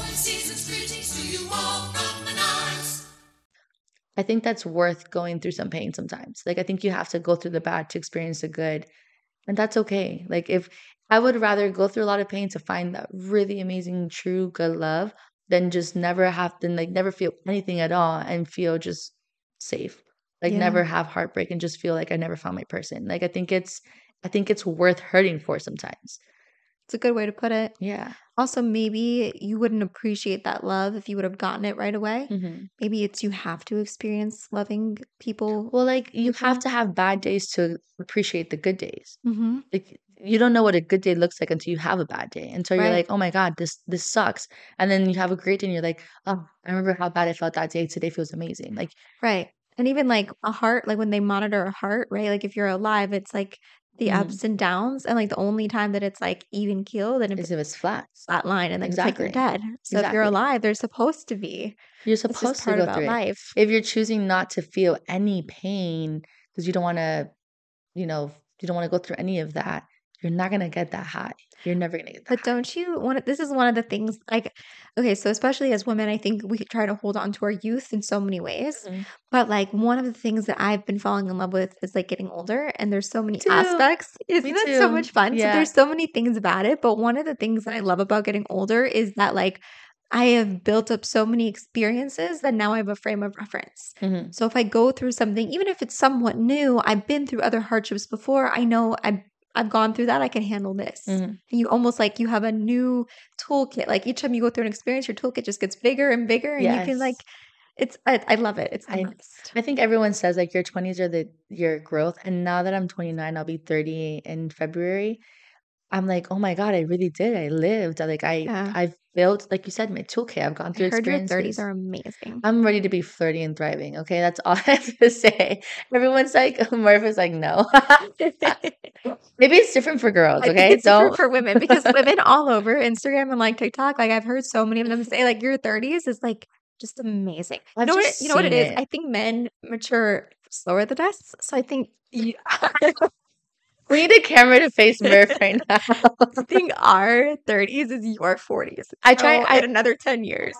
I think that's worth going through some pain sometimes. Like, I think you have to go through the bad to experience the good. And that's okay. Like, if I would rather go through a lot of pain to find that really amazing, true, good love than just never have to, like, never feel anything at all and feel just safe. Like, Yeah. never have heartbreak and just feel like I never found my person. Like, I think it's worth hurting for sometimes. It's a good way to put it. Yeah. Also, maybe you wouldn't appreciate that love if you would have gotten it right away. Mm-hmm. Maybe it's you have to experience loving people. Well, like, you have Mhm. to have bad days to appreciate the good days. Mm-hmm. Like, you don't know what a good day looks like until you have a bad day. Until you're Right. like, oh my God, this sucks. And then you have a great day and you're like, oh, I remember how bad I felt that day. Today feels amazing. Like, Right. And even like a heart, like when they monitor a heart, right? Like if you're alive, it's like the Mhm. ups and downs. And like the only time that it's like even keeled and if as if it's flat. flat line and then it's like you're Exactly. dead. So if you're Exactly. alive, they're supposed to be. You're It's just supposed to part go about through it. life. If you're choosing not to feel any pain because you don't want to, you don't want to go through any of that, you're not going to get that high. You're never going to get that But high. don't you want this is one of the things like okay, so especially as women, I think we try to hold on to our youth in so many ways. Mhm. But like one of the things that I've been falling in love with is like getting older and there's so many too. aspects. Me Isn't it so too. much fun? So Yeah. there's so many things about it, but one of the things that I love about getting older is that like I have built up so many experiences that now I have a frame of reference. Mhm. So if I go through something, even if it's somewhat new, I've been through other hardships before. I know I've gone through that. I can handle this. Mhm. And you almost like you have a new toolkit. Like each time you go through an experience, your toolkit just gets bigger and bigger, and you can like Yes. I love it. It's the I best. I think everyone says like your 20s are your growth. And now that I'm 29, I'll be 30 in February. I'm like, oh my God, I really did. I lived. Yeah. I've built, like you said, my toolkit. I've gone I through heard your 30s experiences. are amazing. I'm ready to be flirty and thriving. Okay, that's all I have to say. Everyone's like, Murph is like, no. Maybe it's different for girls. I think Okay, it's different don't. for women because women all over Instagram and like TikTok, like I've heard so many of them say like your 30s is like just amazing. I've You just know what it seen is? it. I think men mature slower than us. So I think We need a camera to face Murph right now. I think our 30s is your 40s. I So try. in another 10 years.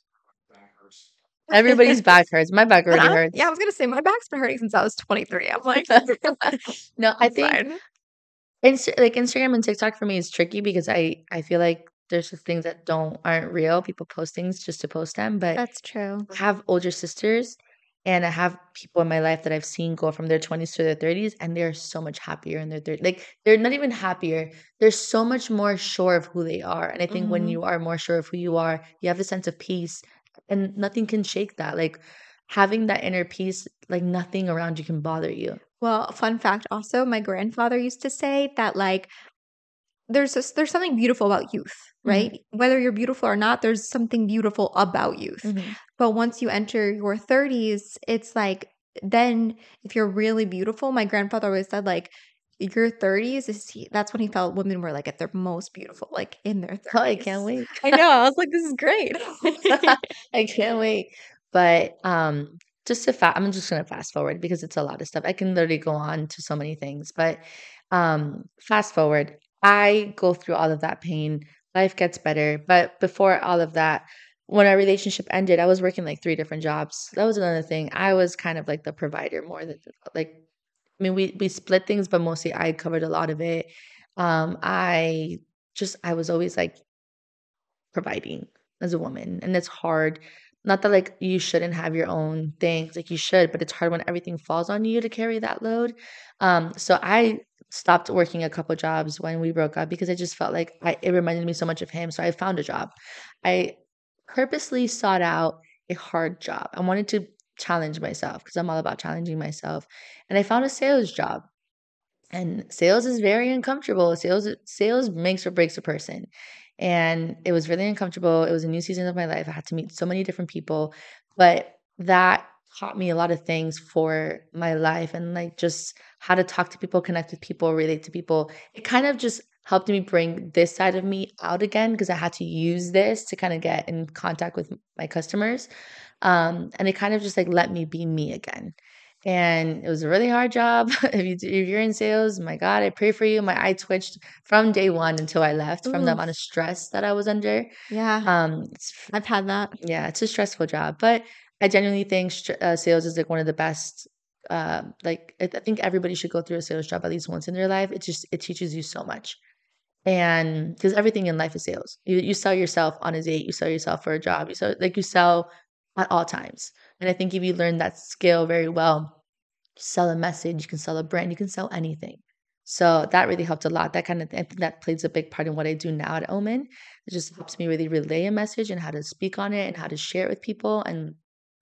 Everybody's back hurts. My back And already I hurts. was gonna say my back's been hurting since I was 23. I'm like, No, I it's think fine. like Instagram and TikTok for me is tricky because I feel like there's just things that aren't real. People post things just to post them, but That's true. I have older sisters and I have people in my life that I've seen go from their 20s to their 30s and they're so much happier in their 30s. Like they're not even happier. They're so much more sure of who they are. And I think when Mhm. you are more sure of who you are, you have a sense of peace and nothing can shake that. Like having that inner peace, like nothing around you can bother you. Well, fun fact also, my grandfather used to say that like there's something beautiful about youth, right? Whether you're beautiful or not, there's something beautiful about youth. Mhm. But once you enter your 30s, it's like then if you're really beautiful, my grandfather always said like your 30s that's when he felt women were like at their most beautiful, like in their 30s. Oh, I can't wait. I know. I was like, this is great. I can't wait. But I'm just gonna fast forward because it's a lot of stuff. I can literally go on to so many things. But fast forward. I go through all of that pain. Life gets better. But before all of that, when our relationship ended, I was working like 3 different jobs. That was another thing. I was kind of like the provider more than like I mean we split things, but mostly I covered a lot of it. I was always like providing as a woman, and it's hard. Not that like you shouldn't have your own things, like you should, but it's hard when everything falls on you to carry that load. So I stopped working a couple jobs when we broke up because I just felt like it reminded me so much of him. So I found a job. I purposely sought out a hard job. I wanted to challenge myself because I'm all about challenging myself, and I found a sales job. And sales is very uncomfortable. Sales makes or breaks a person. And it was really uncomfortable. It was a new season of my life. I had to meet so many different people, but that taught me a lot of things for my life and like just how to talk to people, connect with people, relate to people. It kind of just helped me bring this side of me out again because I had to use this to kind of get in contact with my customers. And it kind of just like let me be me again. And it was a really hard job. If you're in sales, my God, I pray for you. My eye twitched from day one until I left from the Ooh, amount of stress that I was under. yeah, It's I've had that. yeah, it's a stressful job, but I genuinely think sales is like one of the best. Like I think everybody should go through a sales job at least once in their life. It teaches you so much, and because everything in life is sales. You sell yourself on a date, you sell yourself for a job, you sell at all times. And I think if you learn that skill very well, you sell a message, you can sell a brand, you can sell anything. So that really helped a lot. I think that plays a big part in what I do now at Omen. It just helps me really relay a message and how to speak on it and how to share it with people and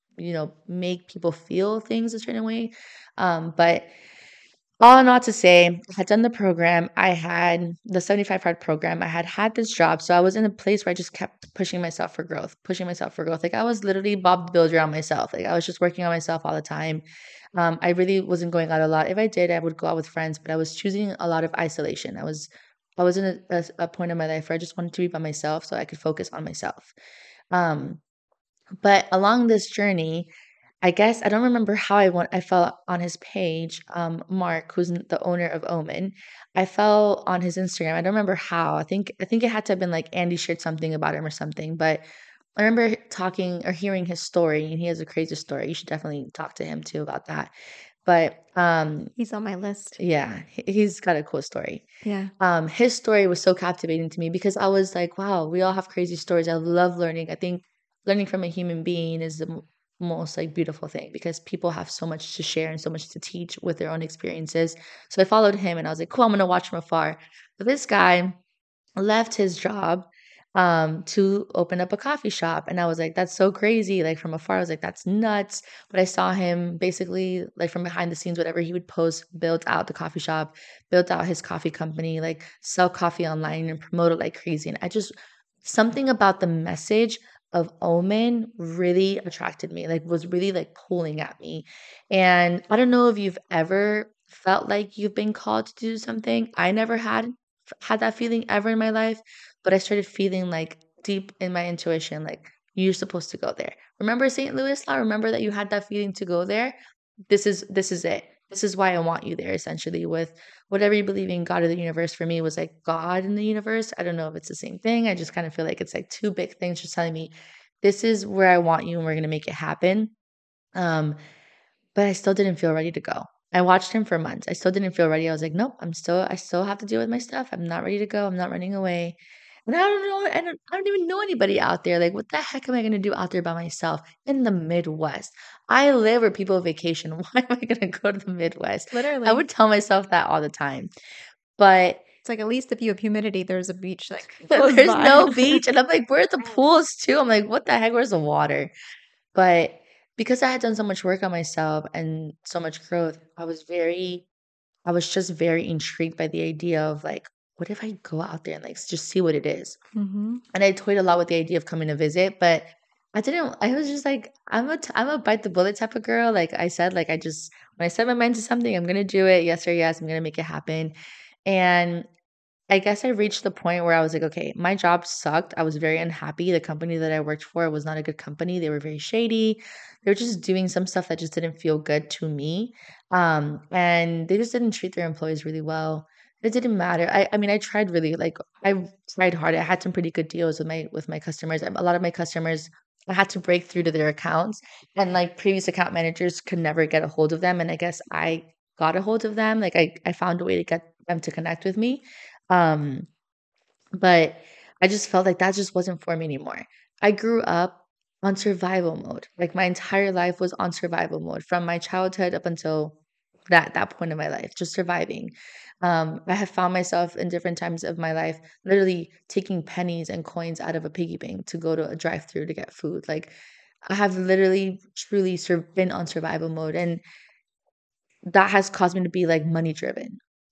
make people feel things a certain way. But all in all to say, I had done the program. I had the 75 hard program. I had this job. So I was in a place where I just kept pushing myself for growth, pushing myself for growth. Like I was literally Bob the Builder on myself. Like I was just working on myself all the time. I really wasn't going out a lot. If I did, I would go out with friends, but I was choosing a lot of isolation. I was in a point in my life where I just wanted to be by myself so I could focus on myself. Um, but along this journey, I guess I don't remember how I fell on his page, Mark, who's the owner of Omen. I fell on his Instagram. I don't remember how. I think it had to have been like Andy shared something about him or something. But I remember talking or hearing his story, and he has a crazy story. You should definitely talk to him too about that. But He's on my list. yeah, he's got a cool story. Yeah. His story was so captivating to me because I was like, wow, we all have crazy stories. I love learning. I think learning from a human being is the most like beautiful thing because people have so much to share and so much to teach with their own experiences. So I followed him and I was like, cool, I'm gonna watch from afar. But this guy left his job to open up a coffee shop. And I was like, that's so crazy. Like from afar, I was like, that's nuts. But I saw him basically like from behind the scenes, whatever he would post, built out the coffee shop, built out his coffee company, like sell coffee online and promote it like crazy. And something about the message of Omen really attracted me, like was really like pulling at me. And I don't know if you've ever felt like you've been called to do something. I never had that feeling ever in my life, but I started feeling like deep in my intuition, like you're supposed to go there. Remember St. Louis Law? Remember that you had that feeling to go there? This is it. This is why I want you there, essentially, with whatever you believe in, God or the universe. For me, it was like God in the universe. I don't know if it's the same thing. I just kind of feel like it's like two big things just telling me this is where I want you and we're gonna make it happen. Um, but I still didn't feel ready to go. I watched him for months. I still didn't feel ready. I was like, nope, I still have to deal with my stuff. I'm not ready to go. I'm not running away. And I don't know, I don't even know anybody out there. Like, what the heck am I gonna do out there by myself in the Midwest? I live where people vacation. Why am I gonna go to the Midwest? I Literally. would tell myself that all the time. But It's like at least if you have humidity, there's a beach like close there's by. no beach. And I'm like, where are the pools too? I'm like, what the heck? Where's the water? But because I had done so much work on myself and so much growth, I was just very intrigued by the idea of like, what if I go out there and like just see what it is? Mm-hmm. And I toyed a lot with the idea of coming to visit, but I was just like, I'm a bite the bullet type of girl. Like I said, like when I set my mind to something, I'm going to do it. Yes or yes, I'm going to make it happen. And I guess I reached the point where I was like, okay, my job sucked. I was very unhappy. The company that I worked for was not a good company. They were very shady. They were just doing some stuff that just didn't feel good to me. And they just didn't treat their employees really well. It didn't matter. I mean, I tried really I tried hard. I had some pretty good deals with my customers. A lot of my customers, I had to break through to their accounts, and like previous account managers could never get a hold of them. And I guess I got a hold of them. Like I found a way to get them to connect with me. Um, but I just felt like that just wasn't for me anymore. I grew up on survival mode. Like my entire life was on survival mode from my childhood up until that point in my life, just surviving. I have found myself in different times of my life literally taking pennies and coins out of a piggy bank to go to a drive-through to get food. Like I have literally truly been on survival mode, and that has caused me to be like money driven.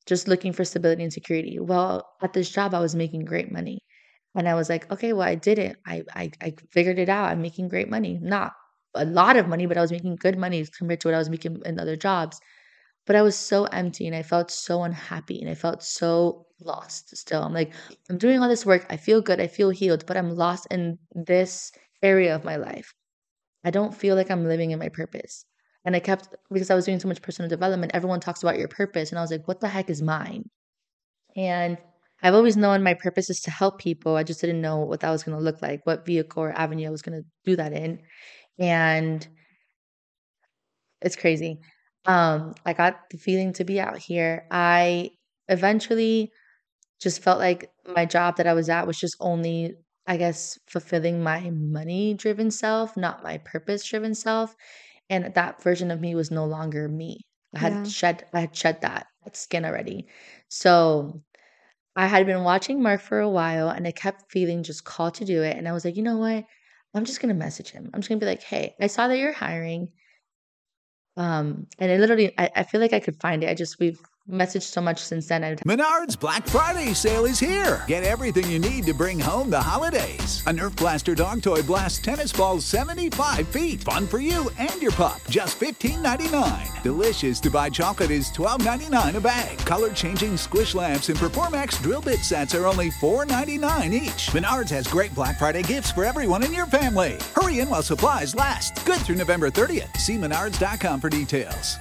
just looking for stability and security. Well, at this job, I was making great money. And I was like, okay, well, I did it. I figured it out. I'm making great money. Not a lot of money, but I was making good money compared to what I was making in other jobs. But I was so empty and I felt so unhappy and I felt so lost still. I'm like, I'm doing all this work. I feel good. I feel healed, but I'm lost in this area of my life. I don't feel like I'm living in my purpose. And I kept, because I was doing so much personal development, everyone talks about your purpose. And I was like, what the heck is mine? And I've always known my purpose is to help people. I just didn't know what that was going to look like, what vehicle or avenue I was going to do that in. And it's crazy. I got the feeling to be out here. I eventually just felt like my job that I was at was just only, I guess, fulfilling my money-driven self, not my purpose-driven self. And that version of me was no longer me. I had Yeah. shed that skin already. So I had been watching Mark for a while and I kept feeling just called to do it. And I was like, you know what? I'm just gonna message him. I'm just gonna be like, hey, I saw that you're hiring. And I feel like I could find it. We've messaged so much since then. Menards Black Friday sale is here. Get everything you need to bring home the holidays. A Nerf Blaster dog toy blasts tennis balls 75 feet. Fun for you and your pup. Just $15.99. Delicious to buy chocolate is $12.99 a bag. Color-changing squish lamps and Performax drill bit sets are only $4.99 each. Menards has great Black Friday gifts for everyone in your family. Hurry in while supplies last. Good through November 30th. See menards.com for details.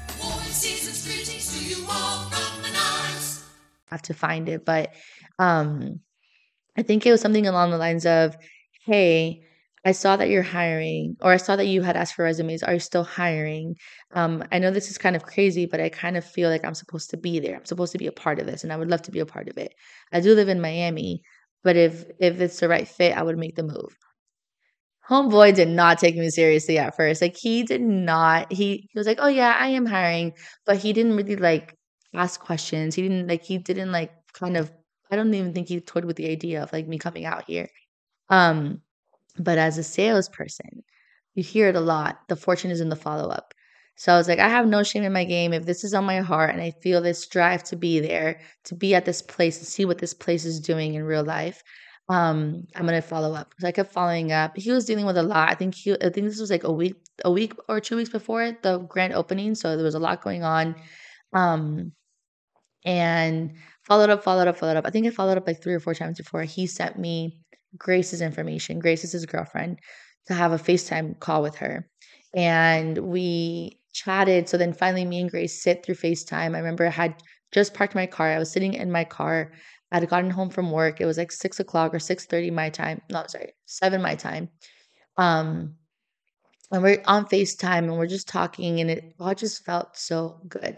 Have to find it, but I think it was something along the lines of, hey, I saw that you're hiring, or I saw that you had asked for resumes. Are you still hiring? I know this is kind of crazy, but I kind of feel like I'm supposed to be there. I'm supposed to be a part of this, and I would love to be a part of it. I do live in Miami, but if it's the right fit, I would make the move. Homeboy did not take me seriously at first. Like he did not. He was like, "Oh yeah, I am hiring," but he didn't really like ask questions. He didn't like kind of. I don't even think he toyed with the idea of like me coming out here. Um, but as a salesperson, you hear it a lot. The fortune is in the follow up. So I was like, I have no shame in my game. If this is on my heart and I feel this drive to be there, to be at this place, to see what this place is doing in real life, I'm gonna follow up. So I kept following up. He was dealing with a lot. I think this was like a week or 2 weeks before the grand opening. So there was a lot going on. Um, and followed up. I think I followed up like 3 or 4 times before he sent me Grace's information. Grace is his girlfriend, to have a FaceTime call with her. And we chatted. So then finally me and Grace sit through FaceTime. I remember I had just parked my car. I was sitting in my car. I had gotten home from work. It was like 6 o'clock or 6:30 my time. No, sorry, 7 my time. Um, and we're on FaceTime and we're just talking and it all just felt so good.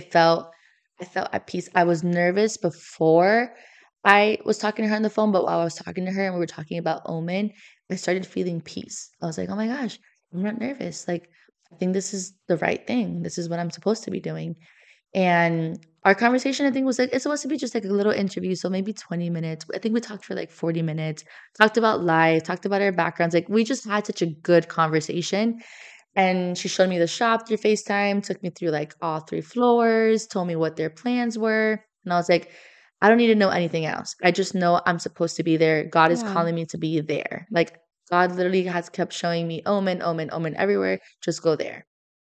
I felt at peace. I was nervous before I was talking to her on the phone, but while I was talking to her and we were talking about Omen, I started feeling peace. I was like, oh my gosh, I'm not nervous. Like, I think this is the right thing. This is what I'm supposed to be doing. And our conversation, I think, was like, it's supposed to be just like a little interview. So maybe 20 minutes. I think we talked for like 40 minutes, talked about life, talked about our backgrounds. Like, we just had such a good conversation. And she showed me the shop through FaceTime, took me through like all 3 floors, told me what their plans were. And I was like, I don't need to know anything else. I just know I'm supposed to be there. God is Yeah. calling me to be there. Like, God literally has kept showing me Omen, Omen, Omen everywhere. Just go there.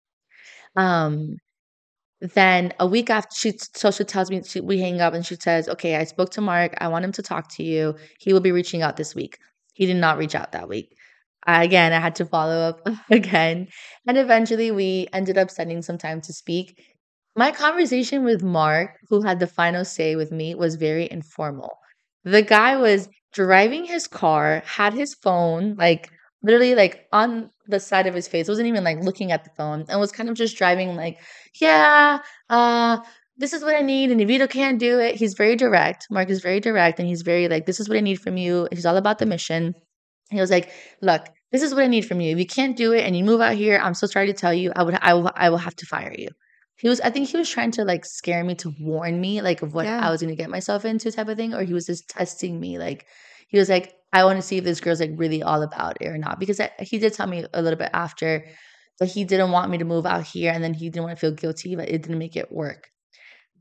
Um, then a week after, she tells me, we hang up and she says, okay, I spoke to Mark. I want him to talk to you. He will be reaching out this week. He did not reach out that week. Again, I had to follow up again. And eventually we ended up spending some time to speak. My conversation with Mark, who had the final say with me, was very informal. The guy was driving his car, had his phone, like literally like on the side of his face, wasn't even like looking at the phone, and was kind of just driving like, yeah, uh, this is what I need. And if you can't do it, he's very direct. Mark is very direct and he's very like, this is what I need from you. He's all about the mission. He was like, look, this is what I need from you. If you can't do it and you move out here, I'm so sorry to tell you, I will have to fire you. I think he was trying to like scare me, to warn me like of what I Yeah. was going to get myself into, type of thing. Or he was just testing me. Like, he was like, I want to see if this girl's like really all about it or not. Because he did tell me a little bit after that he didn't want me to move out here. And then he didn't want to feel guilty, but it didn't make it work.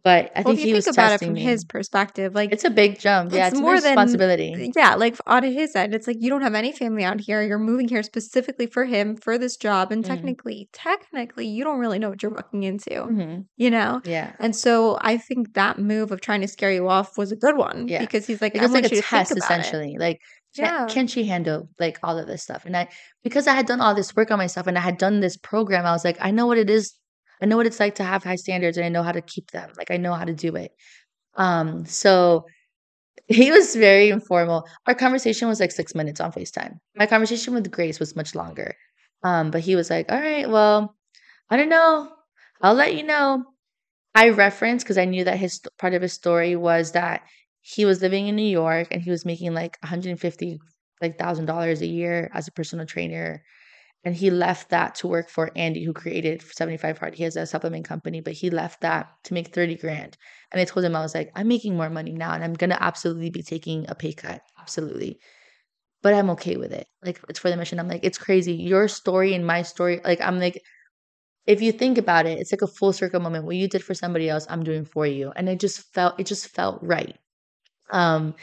But I Well, think if you he was think about it testing from his me. perspective, like It's a big jump. Yeah, it's it's a big more than responsibility. yeah, like on his end, it's like you don't have any family out here. You're moving here specifically for him for this job, and Mm. technically, you don't really know what you're walking into, Hmm. you know? Yeah. And so I think that move of trying to scare you off was a good one Yeah. because he's like, Like I it's like a want you to think test about it. essentially. Like Yeah. can she handle like all of this stuff? And because I had done all this work on myself and I had done this program, I was like, I know what it is. I know what it's like to have high standards and I know how to keep them. Like I know how to do it. So he was very informal. Our conversation was like 6 minutes on FaceTime. My conversation with Grace was much longer. But he was like, all right, well, I don't know. I'll let you know. I referenced because I knew that his part of his story was that he was living in New York and he was making like 150 like $1,000 a year as a personal trainer. And he left that to work for Andy, who created 75 Hard. He has a supplement company, but he left that to make 30 grand. And I told him, I was like, I'm making more money now and I'm going to absolutely be taking a pay cut. Absolutely. But I'm okay with it. Like, it's for the mission. I'm like, it's crazy. Your story and my story. Like, I'm like, if you think about it, it's like a full circle moment. What you did for somebody else, I'm doing for you. And it just felt right. Um,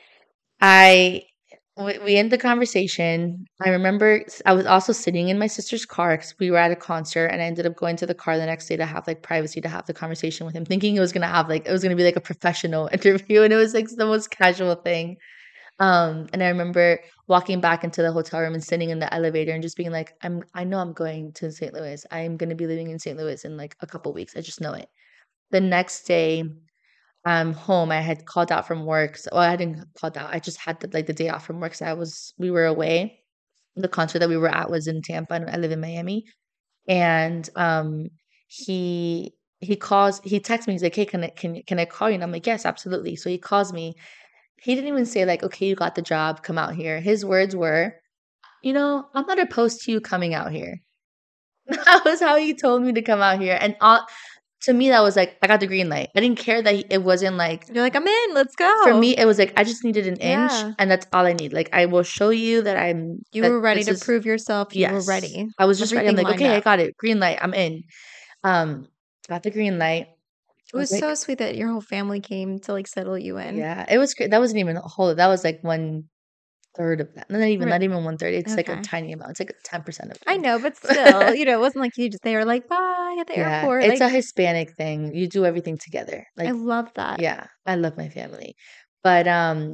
we ended the conversation. I remember I was also sitting in my sister's car because we were at a concert, and I ended up going to the car the next day to have like privacy to have the conversation with him, thinking it was gonna be like a professional interview, and it was like the most casual thing. And I remember walking back into the hotel room and sitting in the elevator and just being like, I know I'm going to St. Louis. I'm gonna be living in St. Louis in like a couple weeks. I just know it. The next day, home. I had called out from work. So, well, I hadn't called out. I just had the day off from work. So we were away. The concert that we were at was in Tampa, and I live in Miami. And he texts me. He's like, "Hey, can I call you?" And I'm like, "Yes, absolutely." So he calls me. He didn't even say like, "Okay, you got the job. Come out here." His words were, "I'm not opposed to you coming out here." That was how he told me to come out here. And to me, that was like, I got the green light. I didn't care that it wasn't like, You're like, I'm in, let's for go. me, it was like, I just needed an inch Yeah. and that's all I need. Like, I will show you that You that were ready this to is, prove yourself. You were yes. ready. I was just ready. I'm Everything like, lined okay, I up. got it. Green light. I'm in. Got the green light. It was so sweet that your whole family came to like settle you in. Yeah, it was great. That wasn't even a whole, that was like 1/3 of that. Not even Right. 1/3. It's like a Okay. tiny amount. It's like 10% of I it. know, but still, it wasn't like they were like, bye at the Yeah, airport. it's Like, a Hispanic thing. You do everything together. I Like, love that. yeah, I love my family. But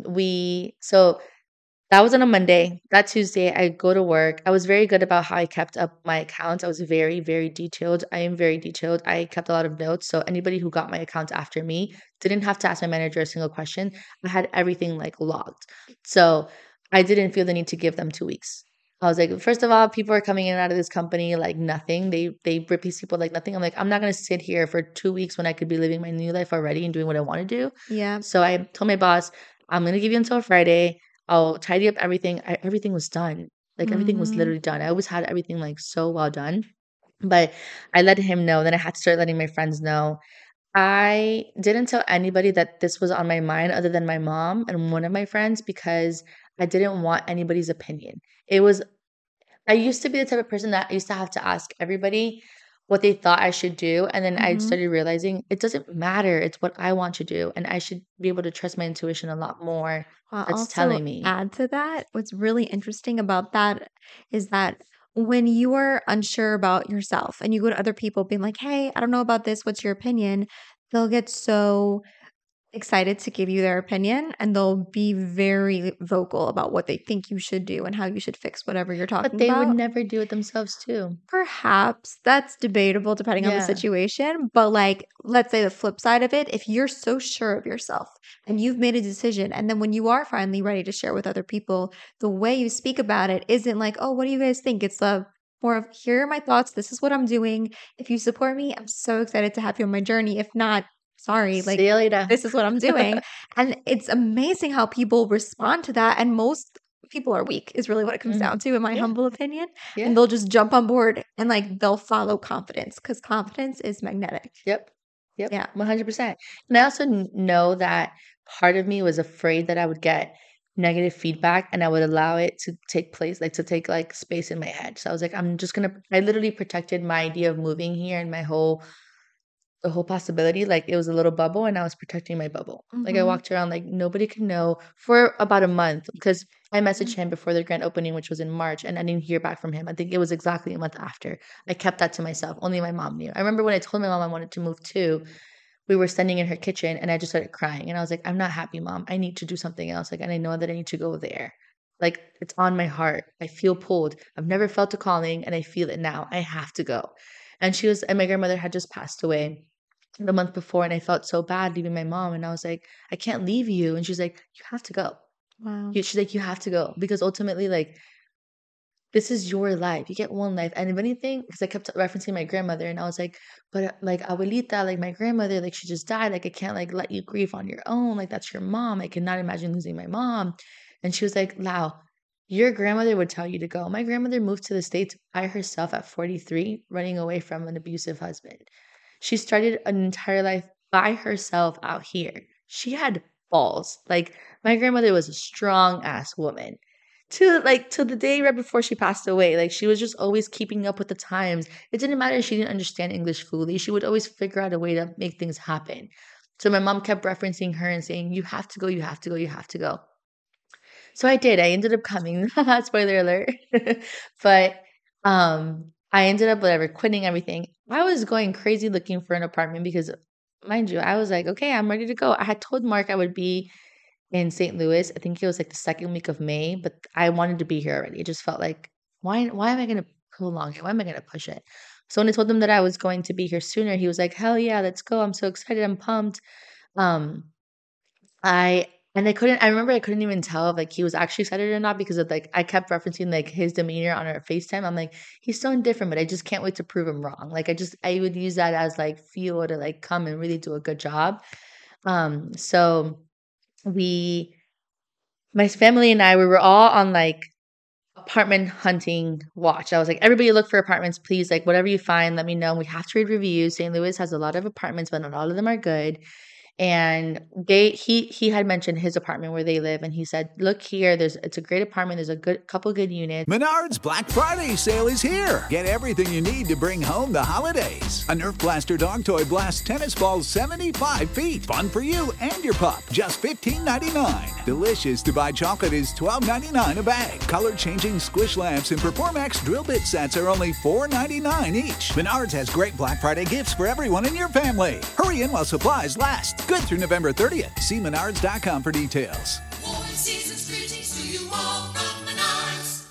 so that was on a Monday. That Tuesday, I go to work. I was very good about how I kept up my accounts. I was very, very detailed. I am very detailed. I kept a lot of notes. So anybody who got my account after me didn't have to ask my manager a single question. I had everything like logged. So I didn't feel the need to give them 2 weeks. I was like, first of all, people are coming in and out of this company like nothing. They replace people like nothing. I'm like, I'm not gonna sit here for 2 weeks when I could be living my new life already and doing what I want to do. Yeah. So I told my boss, I'm gonna give you until Friday. I'll tidy up everything. Everything was done. Like everything was Mhm. literally done. I always had everything like so well done. But I let him know. Then I had to start letting my friends know. I didn't tell anybody that this was on my mind other than my mom and one of my friends because I didn't want anybody's opinion. I used to be the type of person that I used to have to ask everybody what they thought I should do. And then I Mhm. started realizing it doesn't matter. It's what I want to do. And I should be able to trust my intuition a lot more. I'll That's also telling me. add to that, what's really interesting about that is that when you are unsure about yourself and you go to other people being like, hey, I don't know about this, what's your opinion? They'll get so excited to give you their opinion and they'll be very vocal about what they think you should do and how you should fix whatever you're But talking they would about. never do it themselves too. Perhaps that's debatable depending on the Yeah. situation. But, like, let's say the flip side of it, if you're so sure of yourself and you've made a decision, and then when you are finally ready to share with other people, the way you speak about it isn't like, oh, what do you guys think? It's more of, here are my thoughts. This is what I'm doing. If you support me, I'm so excited to have you on my journey. If not, sorry, like, See you later. this is what I'm doing. And it's amazing how people respond to that. And most people are weak, is really what it comes down to, in my Yeah. humble opinion. Yeah. And they'll just jump on board and like they'll follow confidence because confidence is magnetic. Yep. Yeah. 100%. And I also know that part of me was afraid that I would get negative feedback and I would allow it to take place, like to take like space in my head. So I was like, I literally protected my idea of moving here and my whole the whole possibility, like it was a little bubble and I was protecting my bubble. Like I Mhm. walked around like nobody could know for about a month because I messaged Mm. him before the grand opening, which was in March, and I didn't hear back from him. I think it was exactly a month after. I kept that to myself. Only my mom knew. I remember when I told my mom I wanted to move too, we were standing in her kitchen and I just started crying. And I was like, I'm not happy, mom. I need to do something else. Like, and I know that I need to go there. Like, it's on my heart. I feel pulled. I've never felt a calling and I feel it now. I have to go. And my grandmother had just passed away the month before. And I felt so bad leaving my mom. And I was like, I can't leave you. And she's like, you have to go. Wow. She's like, you have to go because ultimately, like, this is your life. You get one life. And if anything, because I kept referencing my grandmother and I was like, but like abuelita, like my grandmother, like she just died. Like I can't like let you grieve on your own. Like that's your mom. I cannot imagine losing my mom. And she was like, Lau, your grandmother would tell you to go. My grandmother moved to the States by herself at 43, running away from an abusive husband. She started an entire life by herself out here. She had balls. Like my grandmother was a strong ass woman to the day right before she passed away. Like she was just always keeping up with the times. It didn't matter if she didn't understand English fully. She would always figure out a way to make things happen. So my mom kept referencing her and saying, you have to go, you have to go, you have to go. So I did. I ended up coming. Spoiler alert. But I ended up whatever quitting everything. I was going crazy looking for an apartment because mind you, I was like, okay, I'm ready to go. I had told Mark I would be in St. Louis. I think it was like the second week of May, but I wanted to be here already. It just felt like, why am I gonna prolong it? Why am I gonna push it? So when I told him that I was going to be here sooner, he was like, hell yeah, let's go. I'm so excited. I'm pumped. Um, I I remember I couldn't even tell if like he was actually excited or not because of like I kept referencing like his demeanor on our FaceTime. I'm like, he's so indifferent, but I just can't wait to prove him wrong. Like I would use that as like fuel to like come and really do a good job. So we my family and we were all on like apartment hunting watch. I was like, everybody look for apartments, please. Like, whatever you find, let me know. We have to read reviews. St. Louis has a lot of apartments, but not all of them are good. And he had mentioned his apartment where they live, and he said, "Look here, it's a great apartment. There's a couple good units." Menards Black Friday sale is here. Get everything you need to bring home the holidays. A Nerf Blaster dog toy blasts tennis balls 75 feet. Fun for you and your pup. Just $15.99. Delicious to buy chocolate is $12.99 a bag. Color-changing squish lamps and Performax drill bit sets are only $4.99 each. Menards has great Black Friday gifts for everyone in your family. Hurry in while supplies last. Good through November 30th. See menards.com for details. Warm season's greetings to you all from Menards.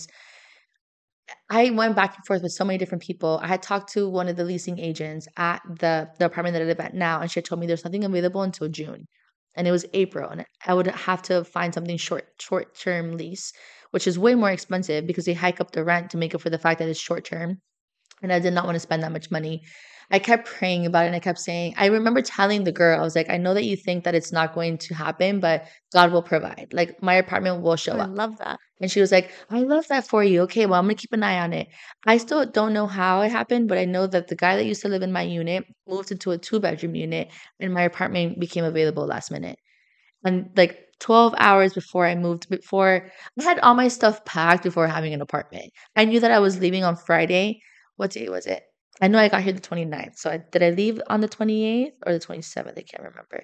I went back and forth with so many different people. I had talked to one of the leasing agents at the apartment that I live at now, and she had told me there's nothing available until June. And it was April, and I would have to find something short-term lease, which is way more expensive because they hike up the rent to make up for the fact that it's short term. And I did not want to spend that much money. I kept praying about it and I kept saying, I remember telling the girl, I was like, I know that you think that it's not going to happen, but God will provide. Like my apartment will show I up. love that. And she was like, I love that for you. Okay, well, I'm going to keep an eye on it. I still don't know how it happened, but I know that the guy that used to live in my unit moved into a 2-bedroom unit and my apartment became available last minute. And like 12 hours before I moved, before I had all my stuff packed before having an apartment. I knew that I was leaving on Friday. What day was it? I know I got here the 29th. So did I leave on the 28th or the 27th? I can't remember.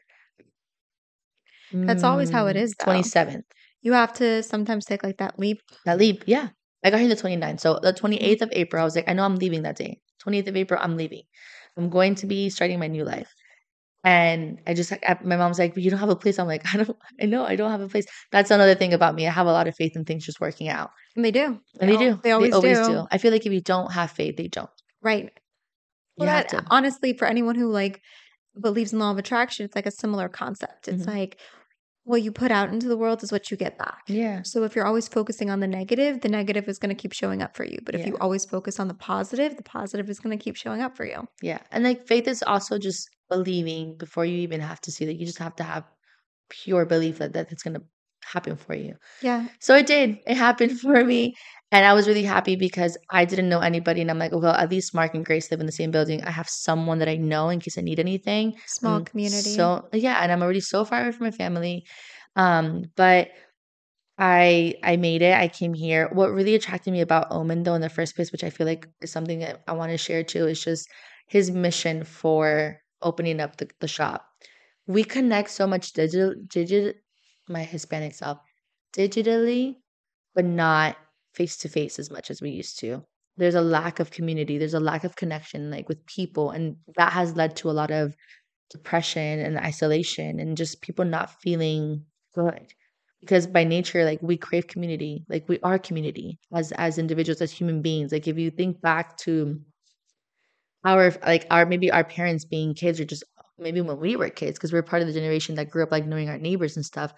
That's always how it is, though. 27th. You have to sometimes take like that leap. That leap, yeah. I got here the 29th. So the 28th of April, I was like, I know I'm leaving that day. 28th of April, I'm leaving. I'm going to be starting my new life. And my mom's like, but you don't have a place. I'm like, I know I don't have a place. That's another thing about me. I have a lot of faith in things just working out. And they do. And they do. They always do. I feel like if you don't have faith, they don't. Right. You Well, have that to. honestly, for anyone who like believes in law of attraction, it's like a similar concept. It's Mhm. like what you put out into the world is what you get back. Yeah. So if you're always focusing on the negative is going to keep showing up for you. But if Yeah. you always focus on the positive is going to keep showing up for you. Yeah. And like faith is also just believing before you even have to see that. You just have to have pure belief that it's going to happen for you. Yeah. So it did. It happened for me. And I was really happy because I didn't know anybody. And I'm like, well, at least Mark and Grace live in the same building. I have someone that I know in case I need anything. Small community. So yeah, and I'm already so far away from my family. But I made it. I came here. What really attracted me about Omen though in the first place, which I feel like is something that I want to share too, is just his mission for opening up the shop. We connect so much my Hispanic self, digitally, but not face to face as much as we used to. There's a lack of community. There's a lack of connection, like with people, and that has led to a lot of depression and isolation, and just people not feeling good. Because by nature, like we crave community, like we are community as individuals, as human beings. Like if you think back to our maybe our parents being kids, or just maybe when we were kids, because we're part of the generation that grew up like knowing our neighbors and stuff.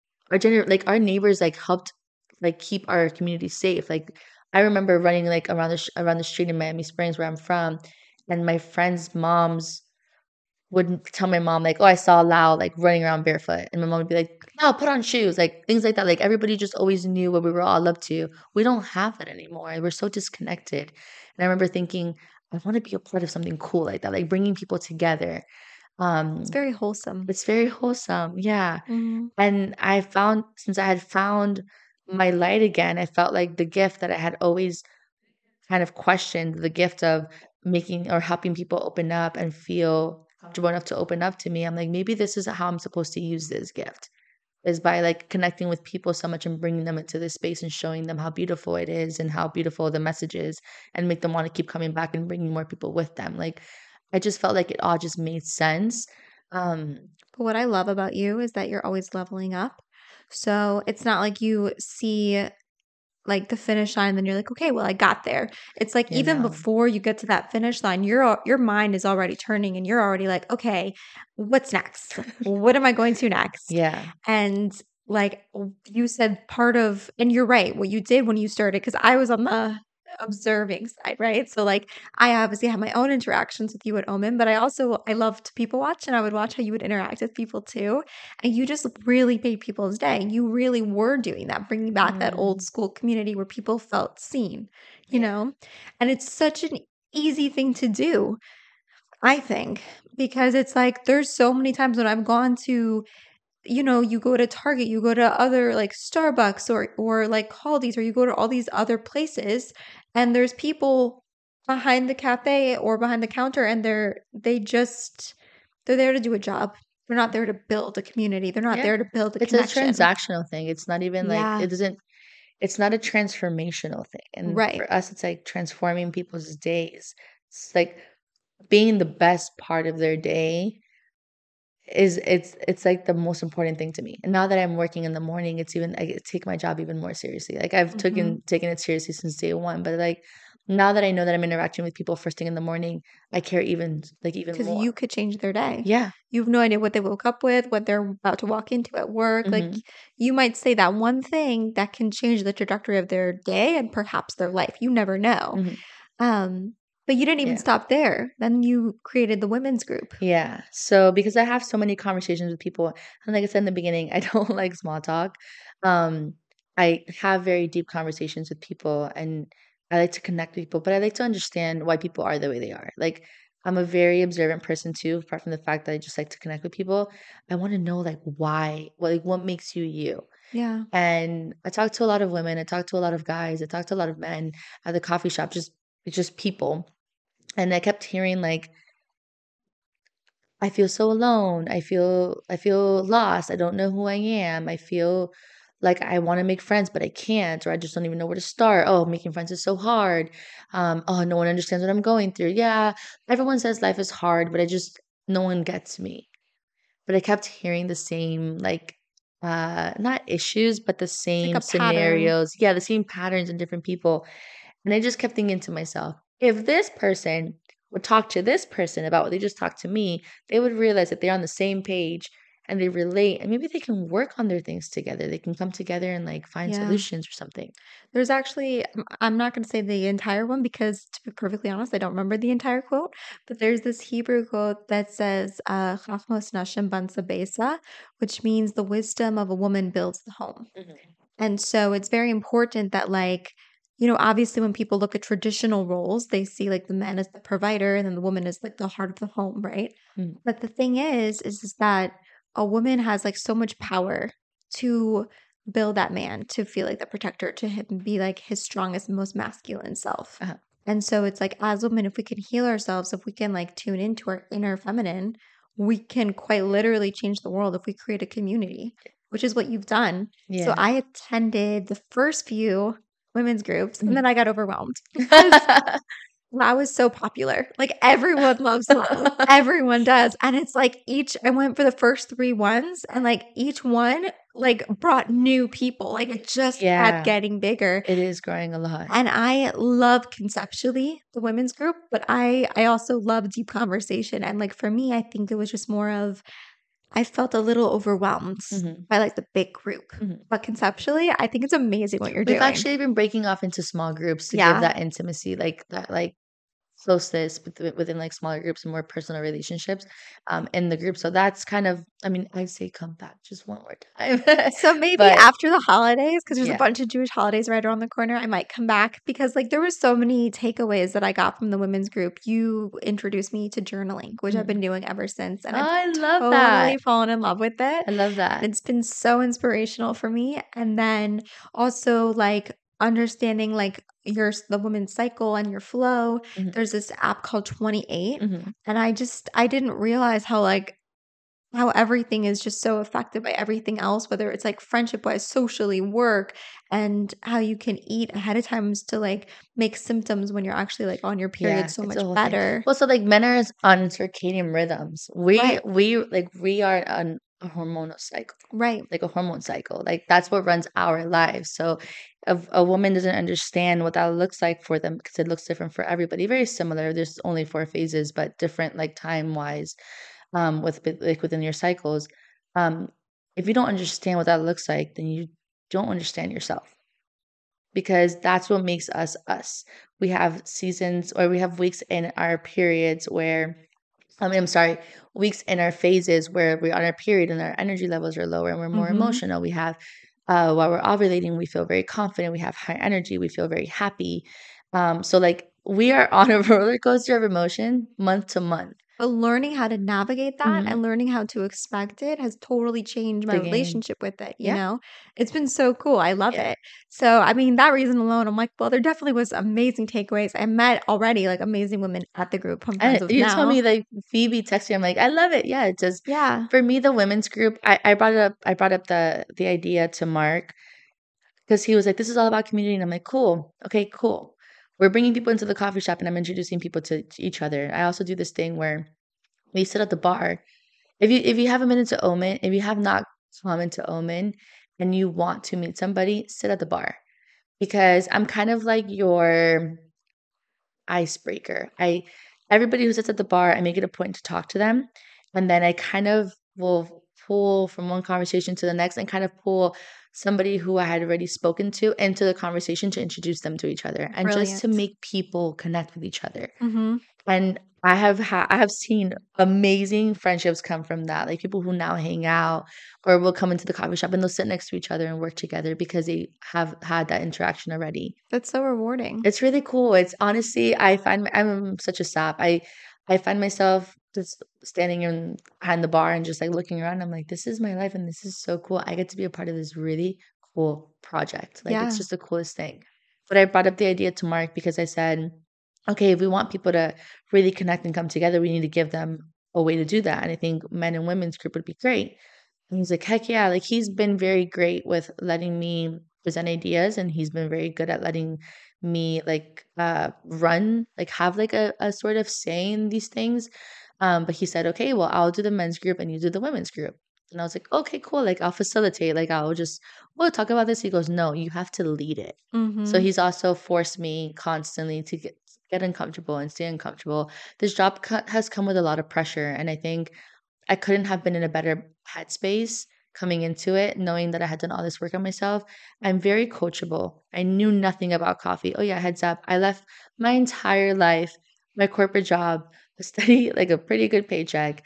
Like our neighbors like helped like keep our community safe. Like I remember running like around around the street in Miami Springs where I'm from, and my friends' moms would tell my mom like, "Oh, I saw Lau like running around barefoot," and my mom would be like, "Lau, put on shoes," like things like that. Like everybody just always knew what we were all up to. We don't have that anymore. We're so disconnected. And I remember thinking, I want to be a part of something cool like that, like bringing people together. It's very wholesome. It's very wholesome, yeah. Mhm. And I found, since I had found my light again, I felt like the gift that I had always kind of questioned, the gift of making or helping people open up and feel comfortable enough to open up to me. I'm like, maybe this is how I'm supposed to use this gift, is by like connecting with people so much and bringing them into this space and showing them how beautiful it is and how beautiful the message is, and make them want to keep coming back and bringing more people with them. Like, I just felt like it all just made sense. Um, But what I love about you is that you're always leveling up. So it's not like you see like the finish line and then you're like, okay, well, I got there. It's like you even know, before you get to that finish line, your mind is already turning and you're already like, okay, what's next? What am I going to next? yeah, And like you said, part of, and you're right, what you did when you started, because I was on the observing side, right? So like I obviously have my own interactions with you at Omen, but I love to people watch, and I would watch how you would interact with people too. And you just really made people's day. You really were doing that, bringing back that old mm, school community where people felt seen, you yeah, know? And it's such an easy thing to do, I think, because it's like there's so many times when I've gone to, you go to Target, you go to other like Starbucks or like Caldi's, or you go to all these other places, and there's people behind the cafe or behind the counter, and they're there to do a job. They're not there to build a community. They're not yeah. there to build a It's a connection. transactional thing. It's not even like Yeah, it doesn't. It's not a transformational thing. And right. for us, it's like transforming people's days. It's like being the best part of their day is it's like the most important thing to me. And now that I'm working in the morning, it's even I take my job even more seriously. Like I've Hmm. taken it seriously since day one, but like now that I know that I'm interacting with people first thing in the morning, I care even Because more. you could change their day. Yeah. You have no idea what they woke up with, what they're about to walk into at work. Like Hmm. you might say that one thing that can change the trajectory of their day and perhaps their life. You never know. Hmm. Um, but you didn't even Yeah. stop there. Then you created the women's group. Yeah. So because I have so many conversations with people, and like I said in the beginning, I don't like small talk. Um, I have very deep conversations with people, and I like to connect with people, but I like to understand why people are the way they are. Like I'm a very observant person too, apart from the fact that I just like to connect with people. I want to know like why, what makes you you. Yeah. And I talk to a lot of women, I talk to a lot of guys, I talk to a lot of men at the coffee shop, just people. And I kept hearing like, I feel so alone. I feel lost. I don't know who I am. I feel like I want to make friends, but I can't, or I just don't even know where to start. Oh, making friends is so hard. Oh, no one understands what I'm going through. Yeah, everyone says life is hard, but no one gets me. But I kept hearing the same, like, not issues, but the It's like same a pattern. scenarios. Yeah, the same patterns in different people. And I just kept thinking to myself, if this person would talk to this person about what they just talked to me, they would realize that they're on the same page and they relate, and maybe they can work on their things together. They can come together and like find Yeah. solutions or something. There's actually, I'm not going to say the entire one because, to be perfectly honest, I don't remember the entire quote. But there's this Hebrew quote that says, "Chachmas nashim bansa beisa," which means the wisdom of a woman builds the home. Mhm. And so it's very important that, like, obviously when people look at traditional roles, they see like the man as the provider and then the woman is like the heart of the home, right? Mm. But the thing is that a woman has like so much power to build that man to feel like the protector, to him be like his strongest, most masculine self. Uh-huh. And so it's like, as women, if we can heal ourselves, if we can like tune into our inner feminine, we can quite literally change the world if we create a community, which is what you've done. So Yeah. I attended the first few women's groups and Mhm. then I got overwhelmed because Lao is so popular. Like everyone loves Lao. Everyone does. And it's like I went for the first 3 ones and like each one like brought new people. Like it just Yeah. kept getting bigger. It is growing a lot. And I love conceptually the women's group, but I also love deep conversation. And like for me, I think it was just more of I felt a little overwhelmed Mhm. by like the big group. Mhm. But conceptually, I think it's amazing what you're We've doing. actually been breaking off into small groups to Yeah. give that intimacy, like that, like closeness within like smaller groups and more personal relationships in the group. So that's kind of, I mean, I say come back just one more time. So maybe But after the holidays, because there's a yeah. bunch of Jewish holidays right around the corner, I might come back because like there were so many takeaways that I got from the women's group. You introduced me to journaling, which I've Mhm. been doing ever since, and Oh, I've I love totally that. fallen in love with it. I love that. It's been so inspirational for me. And then also like understanding like the women's cycle and your flow. Mhm. There's this app called 28, Mhm. and I didn't realize how everything is just so affected by everything else, whether it's like friendship wise, socially, work, and how you can eat ahead of times to like make symptoms when you're actually like on your period Yeah, so it's much a whole thing. better. Well, so like men are on circadian rhythms. Right. We are on a hormonal cycle, Right. like a hormone cycle. Like that's what runs our lives. So if a woman doesn't understand what that looks like for them, because it looks different for everybody, very similar. There's only 4 phases, but different like time wise, like within your cycles. Um, if you don't understand what that looks like, then you don't understand yourself, because that's what makes us us. We have seasons, or we have weeks in our periods where, I'm sorry, weeks in our phases where we're on our period and our energy levels are lower and we're more Mhm. emotional. We have, while we're ovulating, we feel very confident. We have high energy. We feel very happy. So like we are on a roller coaster of emotion month to month. But learning how to navigate that Mhm. and learning how to expect it has totally changed my The game. relationship with it, you Yeah. know? It's been so cool. I love Yeah. it. So, I mean, that reason alone, I'm like, well, there definitely was amazing takeaways. I met already like amazing women at the group I'm friends with You told now. me like Phoebe texted you. I'm like, I love it. Yeah, it just Yeah. for me the women's group. I brought up the idea to Mark because he was like, this is all about community, and I'm like, cool, okay, cool. We're bringing people into the coffee shop, and I'm introducing people to each other. I also do this thing where we sit at the bar. If you haven't been into Omen, if you have not come into Omen, and you want to meet somebody, sit at the bar, because I'm kind of like your icebreaker. Everybody who sits at the bar, I make it a point to talk to them, and then I kind of will pull from one conversation to the next and kind of pull somebody who I had already spoken to into the conversation to introduce them to each other and just to Brilliant. make people connect with each other. Mm-hmm. And I have seen amazing friendships come from that. Like people who now hang out or will come into the coffee shop and they'll sit next to each other and work together because they have had that interaction already. That's so rewarding. It's really cool. It's honestly, I'm such a sap. I find myself just standing behind the bar and just like looking around. I'm like, this is my life and this is so cool. I get to be a part of this really cool project. Like Yeah. it's just the coolest thing. But I brought up the idea to Mark because I said, okay, if we want people to really connect and come together, we need to give them a way to do that. And I think men and women's group would be great. And he's like, heck yeah. Like he's been very great with letting me present ideas, and he's been very good at letting me like run, like have like a sort of say in these things. But he said, okay, well, I'll do the men's group and you do the women's group. And I was like, okay, cool. Like I'll facilitate. Like we'll talk about this. He goes, no, you have to lead it. So Mm-hmm. he's also forced me constantly to get uncomfortable and stay uncomfortable. This job has come with a lot of pressure, and I think I couldn't have been in a better headspace coming into it, knowing that I had done all this work on myself. I'm very coachable. I knew nothing about coffee. Oh yeah, heads up. I left my entire life, my corporate job, a steady, like a pretty good paycheck,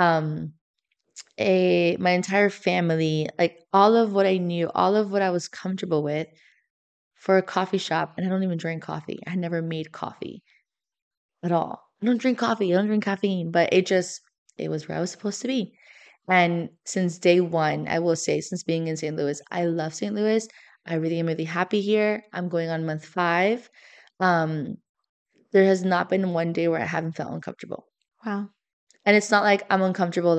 my entire family, like all of what I knew, all of what I was comfortable with for a coffee shop. And I don't even drink coffee. I never made coffee at all. I don't drink coffee. I don't drink caffeine, but it was where I was supposed to be. And since day one, I will say, since being in St. Louis, I love St. Louis. I really am really happy here. I'm going on month 5. Um, there has not been one day where I haven't felt uncomfortable. Wow. And it's not like I'm uncomfortable,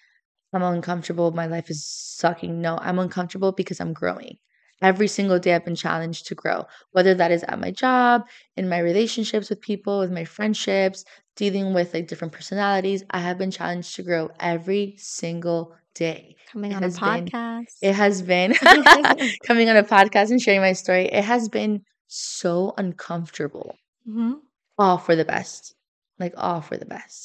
my life is sucking. No, I'm uncomfortable because I'm growing. Every single day I've been challenged to grow, whether that is at my job, in my relationships with people, with my friendships, dealing with like different personalities. I have been challenged to grow every single day. Coming It on a has been podcast. It has been coming on a podcast and sharing my story. It has been so uncomfortable. Mhm. All for the best. Like all for the best.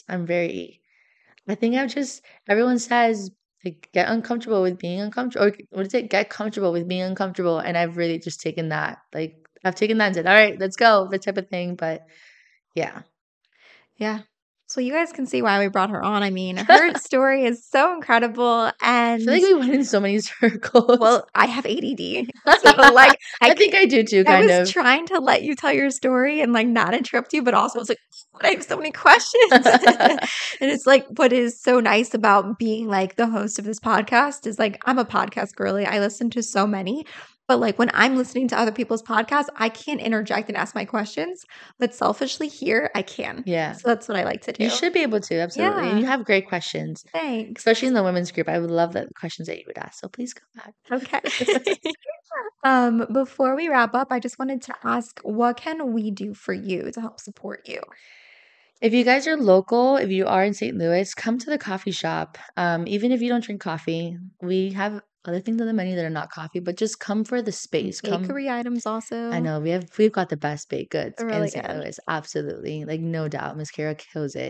I think everyone says like get uncomfortable with being uncomfortable. Or what is it? Get comfortable with being uncomfortable. And I've really just taken that. Like I've taken that and said, all right, let's go, that type of thing. But yeah. Yeah. So you guys can see why we brought her on. I mean, her story is so incredible. I And feel like we went in so many circles. well, I have ADD. So like I think I do too, I kind was of. trying to let you tell your story and like not interrupt you, but also I was like, I have so many questions. And it's like what is so nice about being like the host of this podcast is like I'm a podcast girly. I listen to so many. But like when I'm listening to other people's podcasts, I can't interject and ask my questions. But selfishly here, I can. Yeah. So that's what I like to do. You should be able to, absolutely. Yeah. And you have great questions. Thanks. Especially in the women's group. I would love the questions that you would ask. So please come back. Okay. Before we wrap up, I just wanted to ask, what can we do for you to help support you? If you guys are local, if you are in St. Louis, come to the coffee shop. Even if you don't drink coffee, we have other things on the menu that are not coffee, but just come for the space. Come. Bakery items also. I know we've got the best baked goods They're in really St. good. Louis. Absolutely. Like no doubt. Miss Kara kills it.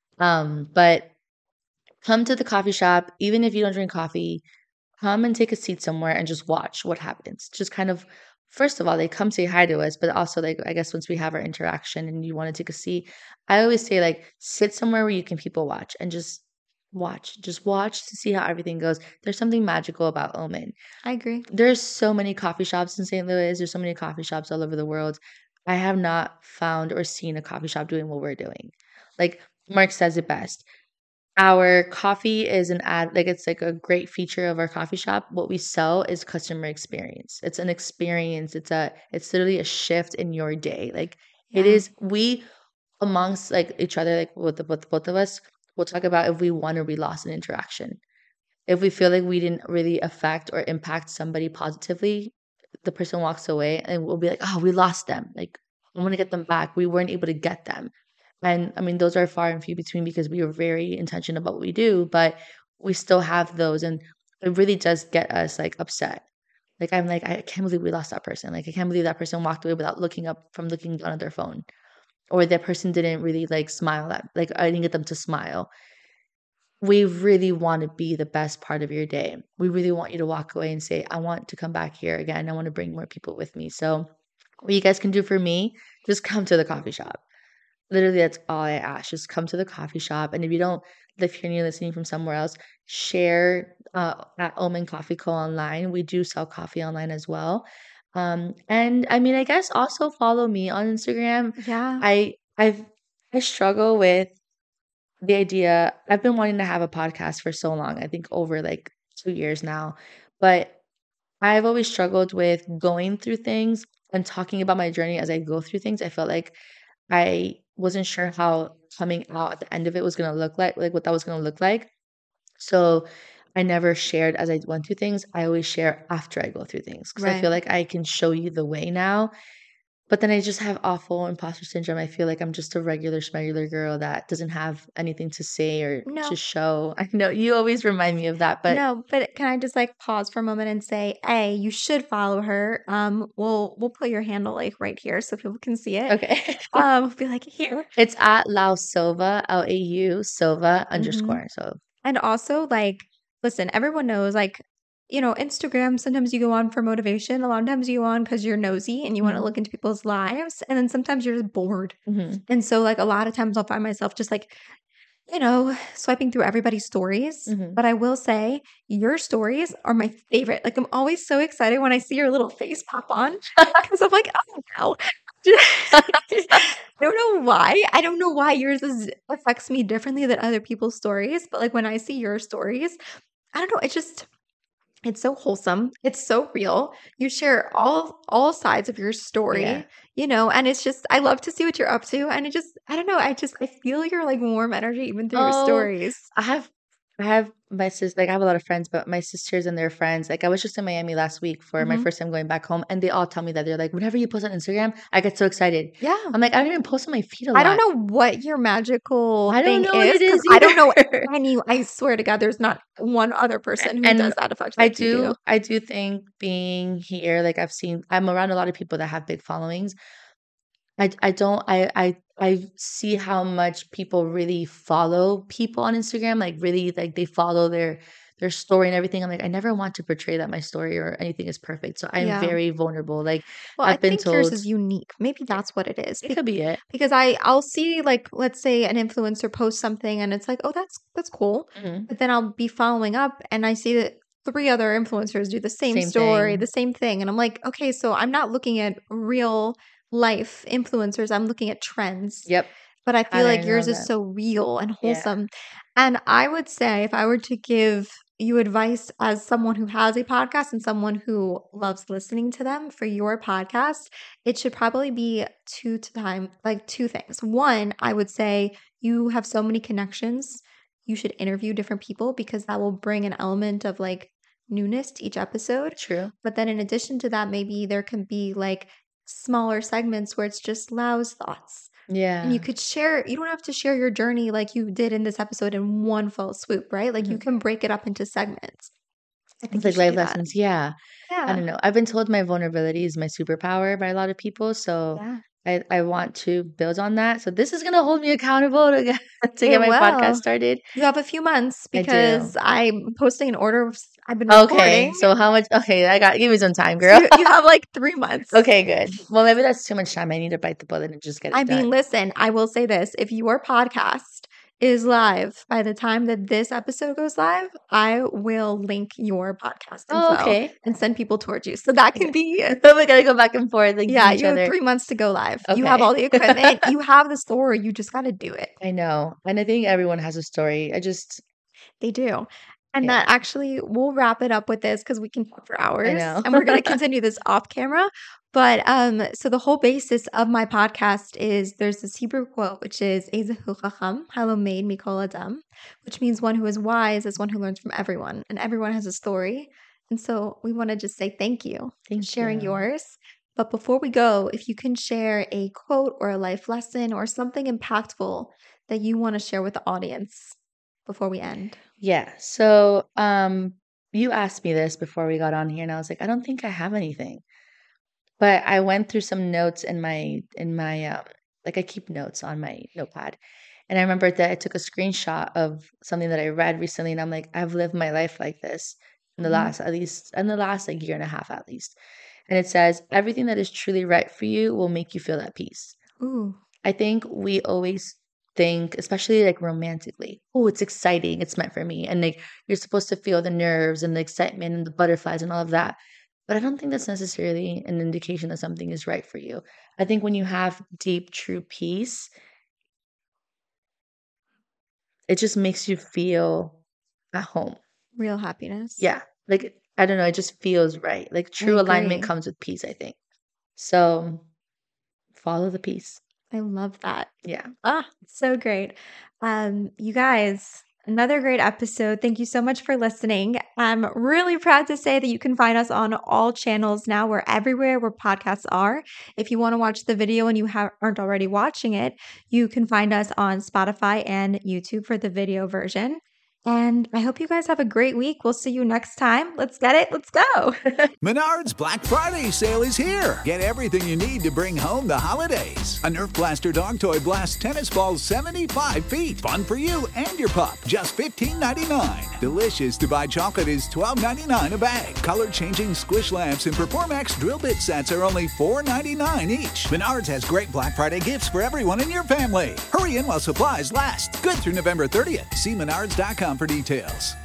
But come to the coffee shop, even if you don't drink coffee, come and take a seat somewhere and just watch what happens. Just kind of, first of all, they come say hi to us, but also like I guess once we have our interaction and you want to take a seat, I always say like sit somewhere where you can people watch and just watch to see how everything goes. There's something magical about Omen. I agree. There's so many coffee shops in St. Louis. There's so many coffee shops all over the world. I have not found or seen a coffee shop doing what we're doing. Like Mark says it best. Our coffee is it's like a great feature of our coffee shop. What we sell is customer experience. It's an experience. It's literally a shift in your day. Like it Yeah. is, we amongst like each other, like with both of us, we'll talk about if we won or we lost an interaction. If we feel like we didn't really affect or impact somebody positively, the person walks away and we'll be like, oh, we lost them. Like I want to get them back. We weren't able to get them. And I mean, those are far and few between because we are very intentional about what we do, but we still have those. And it really does get us like upset. Like, I'm like, I can't believe we lost that person. Like, I can't believe that person walked away without looking down at their phone. Or that person didn't really like smile like I didn't get them to smile. We really want to be the best part of your day. We really want you to walk away and say, I want to come back here again. I want to bring more people with me. So what you guys can do for me, just come to the coffee shop. Literally, that's all I ask. Just come to the coffee shop. And if you don't live here and you're listening from somewhere else, share at Omen Coffee Co. online. We do sell coffee online as well. And I mean, I guess also follow me on Instagram. Yeah. I struggle with the idea. I've been wanting to have a podcast for so long. I think over like 2 years now. But I've always struggled with going through things and talking about my journey as I go through things. I felt like I wasn't sure how coming out at the end of it was going to look like what that was going to look like. So I never shared as I went through things. I always share after I go through things because I feel like I can show you the way now. But then I just have awful imposter syndrome. I feel like I'm just a regular schmegular girl that doesn't have anything to say or to show. I know you always remind me of that, but no. But can I just like pause for a moment and say, A, you should follow her. We'll put your handle like right here so people can see it. Okay. We'll be like here. It's at Lau Silva, Lau Silva _ So and also like, listen, everyone knows like, you know, Instagram, sometimes you go on for motivation. A lot of times you go on because you're nosy and you want to look into people's lives. And then sometimes you're just bored. And so like a lot of times I'll find myself just like, you know, swiping through everybody's stories. But I will say your stories are my favorite. Like I'm always so excited when I see your little face pop on because I'm like, oh, wow. I don't know why. I don't know why yours affects me differently than other people's stories. But like when I see your stories, I don't know. It's so wholesome. It's so real. You share all sides of your story, Yeah. you know, and it's just I love to see what you're up to. And I don't know, I feel your like warm energy even through your Oh, stories. I have my sister, like I have a lot of friends, but my sisters and their friends, like I was just in Miami last week for my Mhm. first time going back home, and they all tell me that they're like, whenever you post on Instagram, I get so excited. Yeah. I'm like, I don't even post on my feed a I don't lot. know what your magical I don't thing know what it is, 'cause is I don't know either. I swear to God, there's not one other person who And does that effect I like you do. do think being here, like I'm around a lot of people that have big followings. I don't I see how much people really follow people on Instagram, like really like they follow their story and everything. I'm like, I never want to portray that my story or anything is perfect. So I'm Yeah. very vulnerable. Like Well, I I've been think yours told is unique. Maybe that's what it is. it could be it. Because I'll see like let's say an influencer post something and it's like, "Oh, that's cool." Mhm. But then I'll be following up and I see that 3 other influencers do the same Same story, thing. the same thing, and I'm like, "Okay, so I'm not looking at real life influencers. I'm looking at trends." Yep. But I feel like Pattern and yours all is that. so real and Yeah. wholesome. And I would say if I were to give you advice as someone who has a podcast and someone who loves listening to them for your podcast, it should probably be two things. One, I would say you have so many connections. You should interview different people because that will bring an element of like newness to each episode. True. But then in addition to that, maybe there can be like smaller segments where it's just Lau's thoughts. And Yeah. you could share, you don't have to share your journey like you did in this episode in one fell swoop, right? Like you Mhm. can break it up into segments. I think It's you like should life do that. lessons. Yeah. I Yeah. don't know. I've been told my vulnerability is my superpower by a lot of people. So Yeah. I want to build on that. So this is gonna hold me accountable to get It my podcast will. started. You have a few months I do. because I'm posting an order. I've been Okay. recording. So how much? Okay, give me some time, So girl. you have like 3 months. Okay, good. Well, maybe that's too much time. I need to bite the bullet and just get I it mean, done. listen, I will say this. If your podcast is live by the time that this episode goes live, I will link your podcast Oh, info okay. and send people towards you. So that can Okay. be We gotta go back and forth, like yeah, each you have other. 3 months to go live. You have Okay. all the equipment. You have the story. You just got to do it. I know, and I think everyone has a story. They do. And Yeah. that actually, we'll wrap it up with this because we can talk for hours. know. And we're going to continue this off camera. But so the whole basis of my podcast is there's this Hebrew quote, which is Ezehu Chacham, Halomed Mikol Adam, which means one who is wise is one who learns from everyone. And everyone has a story. And so we want to just say thank you for Thank sharing you. yours. But before we go, if you can share a quote or a life lesson or something impactful that you want to share with the audience before we end. Yeah. So, you asked me this before we got on here, and I was like, I don't think I have anything. But I went through some notes in my like I keep notes on my notepad. And I remember that I took a screenshot of something that I read recently, and I'm like, I've lived my life like this in the Mhm. last like year and a half at least. And it says, everything that is truly right for you will make you feel at peace. Ooh. I think we always think, especially like romantically, oh, it's exciting, it's meant for me. And like you're supposed to feel the nerves and the excitement and the butterflies and all of that. But I don't think that's necessarily an indication that something is right for you. I think when you have deep, true peace, it just makes you feel at home. Real happiness. Yeah. Like, I don't know, it just feels right. Like true alignment agree. comes with peace, I think. So follow the peace. I love that. Yeah. So great. You guys, another great episode. Thank you so much for listening. I'm really proud to say that you can find us on all channels now. We're everywhere where podcasts are. If you want to watch the video and you aren't already watching it, you can find us on Spotify and YouTube for the video version. And I hope you guys have a great week. We'll see you next time. Let's get it. Let's go. Menards Black Friday sale is here. Get everything you need to bring home the holidays. A Nerf Blaster dog toy blasts tennis balls 75 feet. Fun for you and your pup. Just $15.99. Delicious Dubai chocolate is $12.99 a bag. Color-changing squish lamps and Performax drill bit sets are only $4.99 each. Menards has great Black Friday gifts for everyone in your family. Hurry in while supplies last. Good through November 30th. See menards.com for details.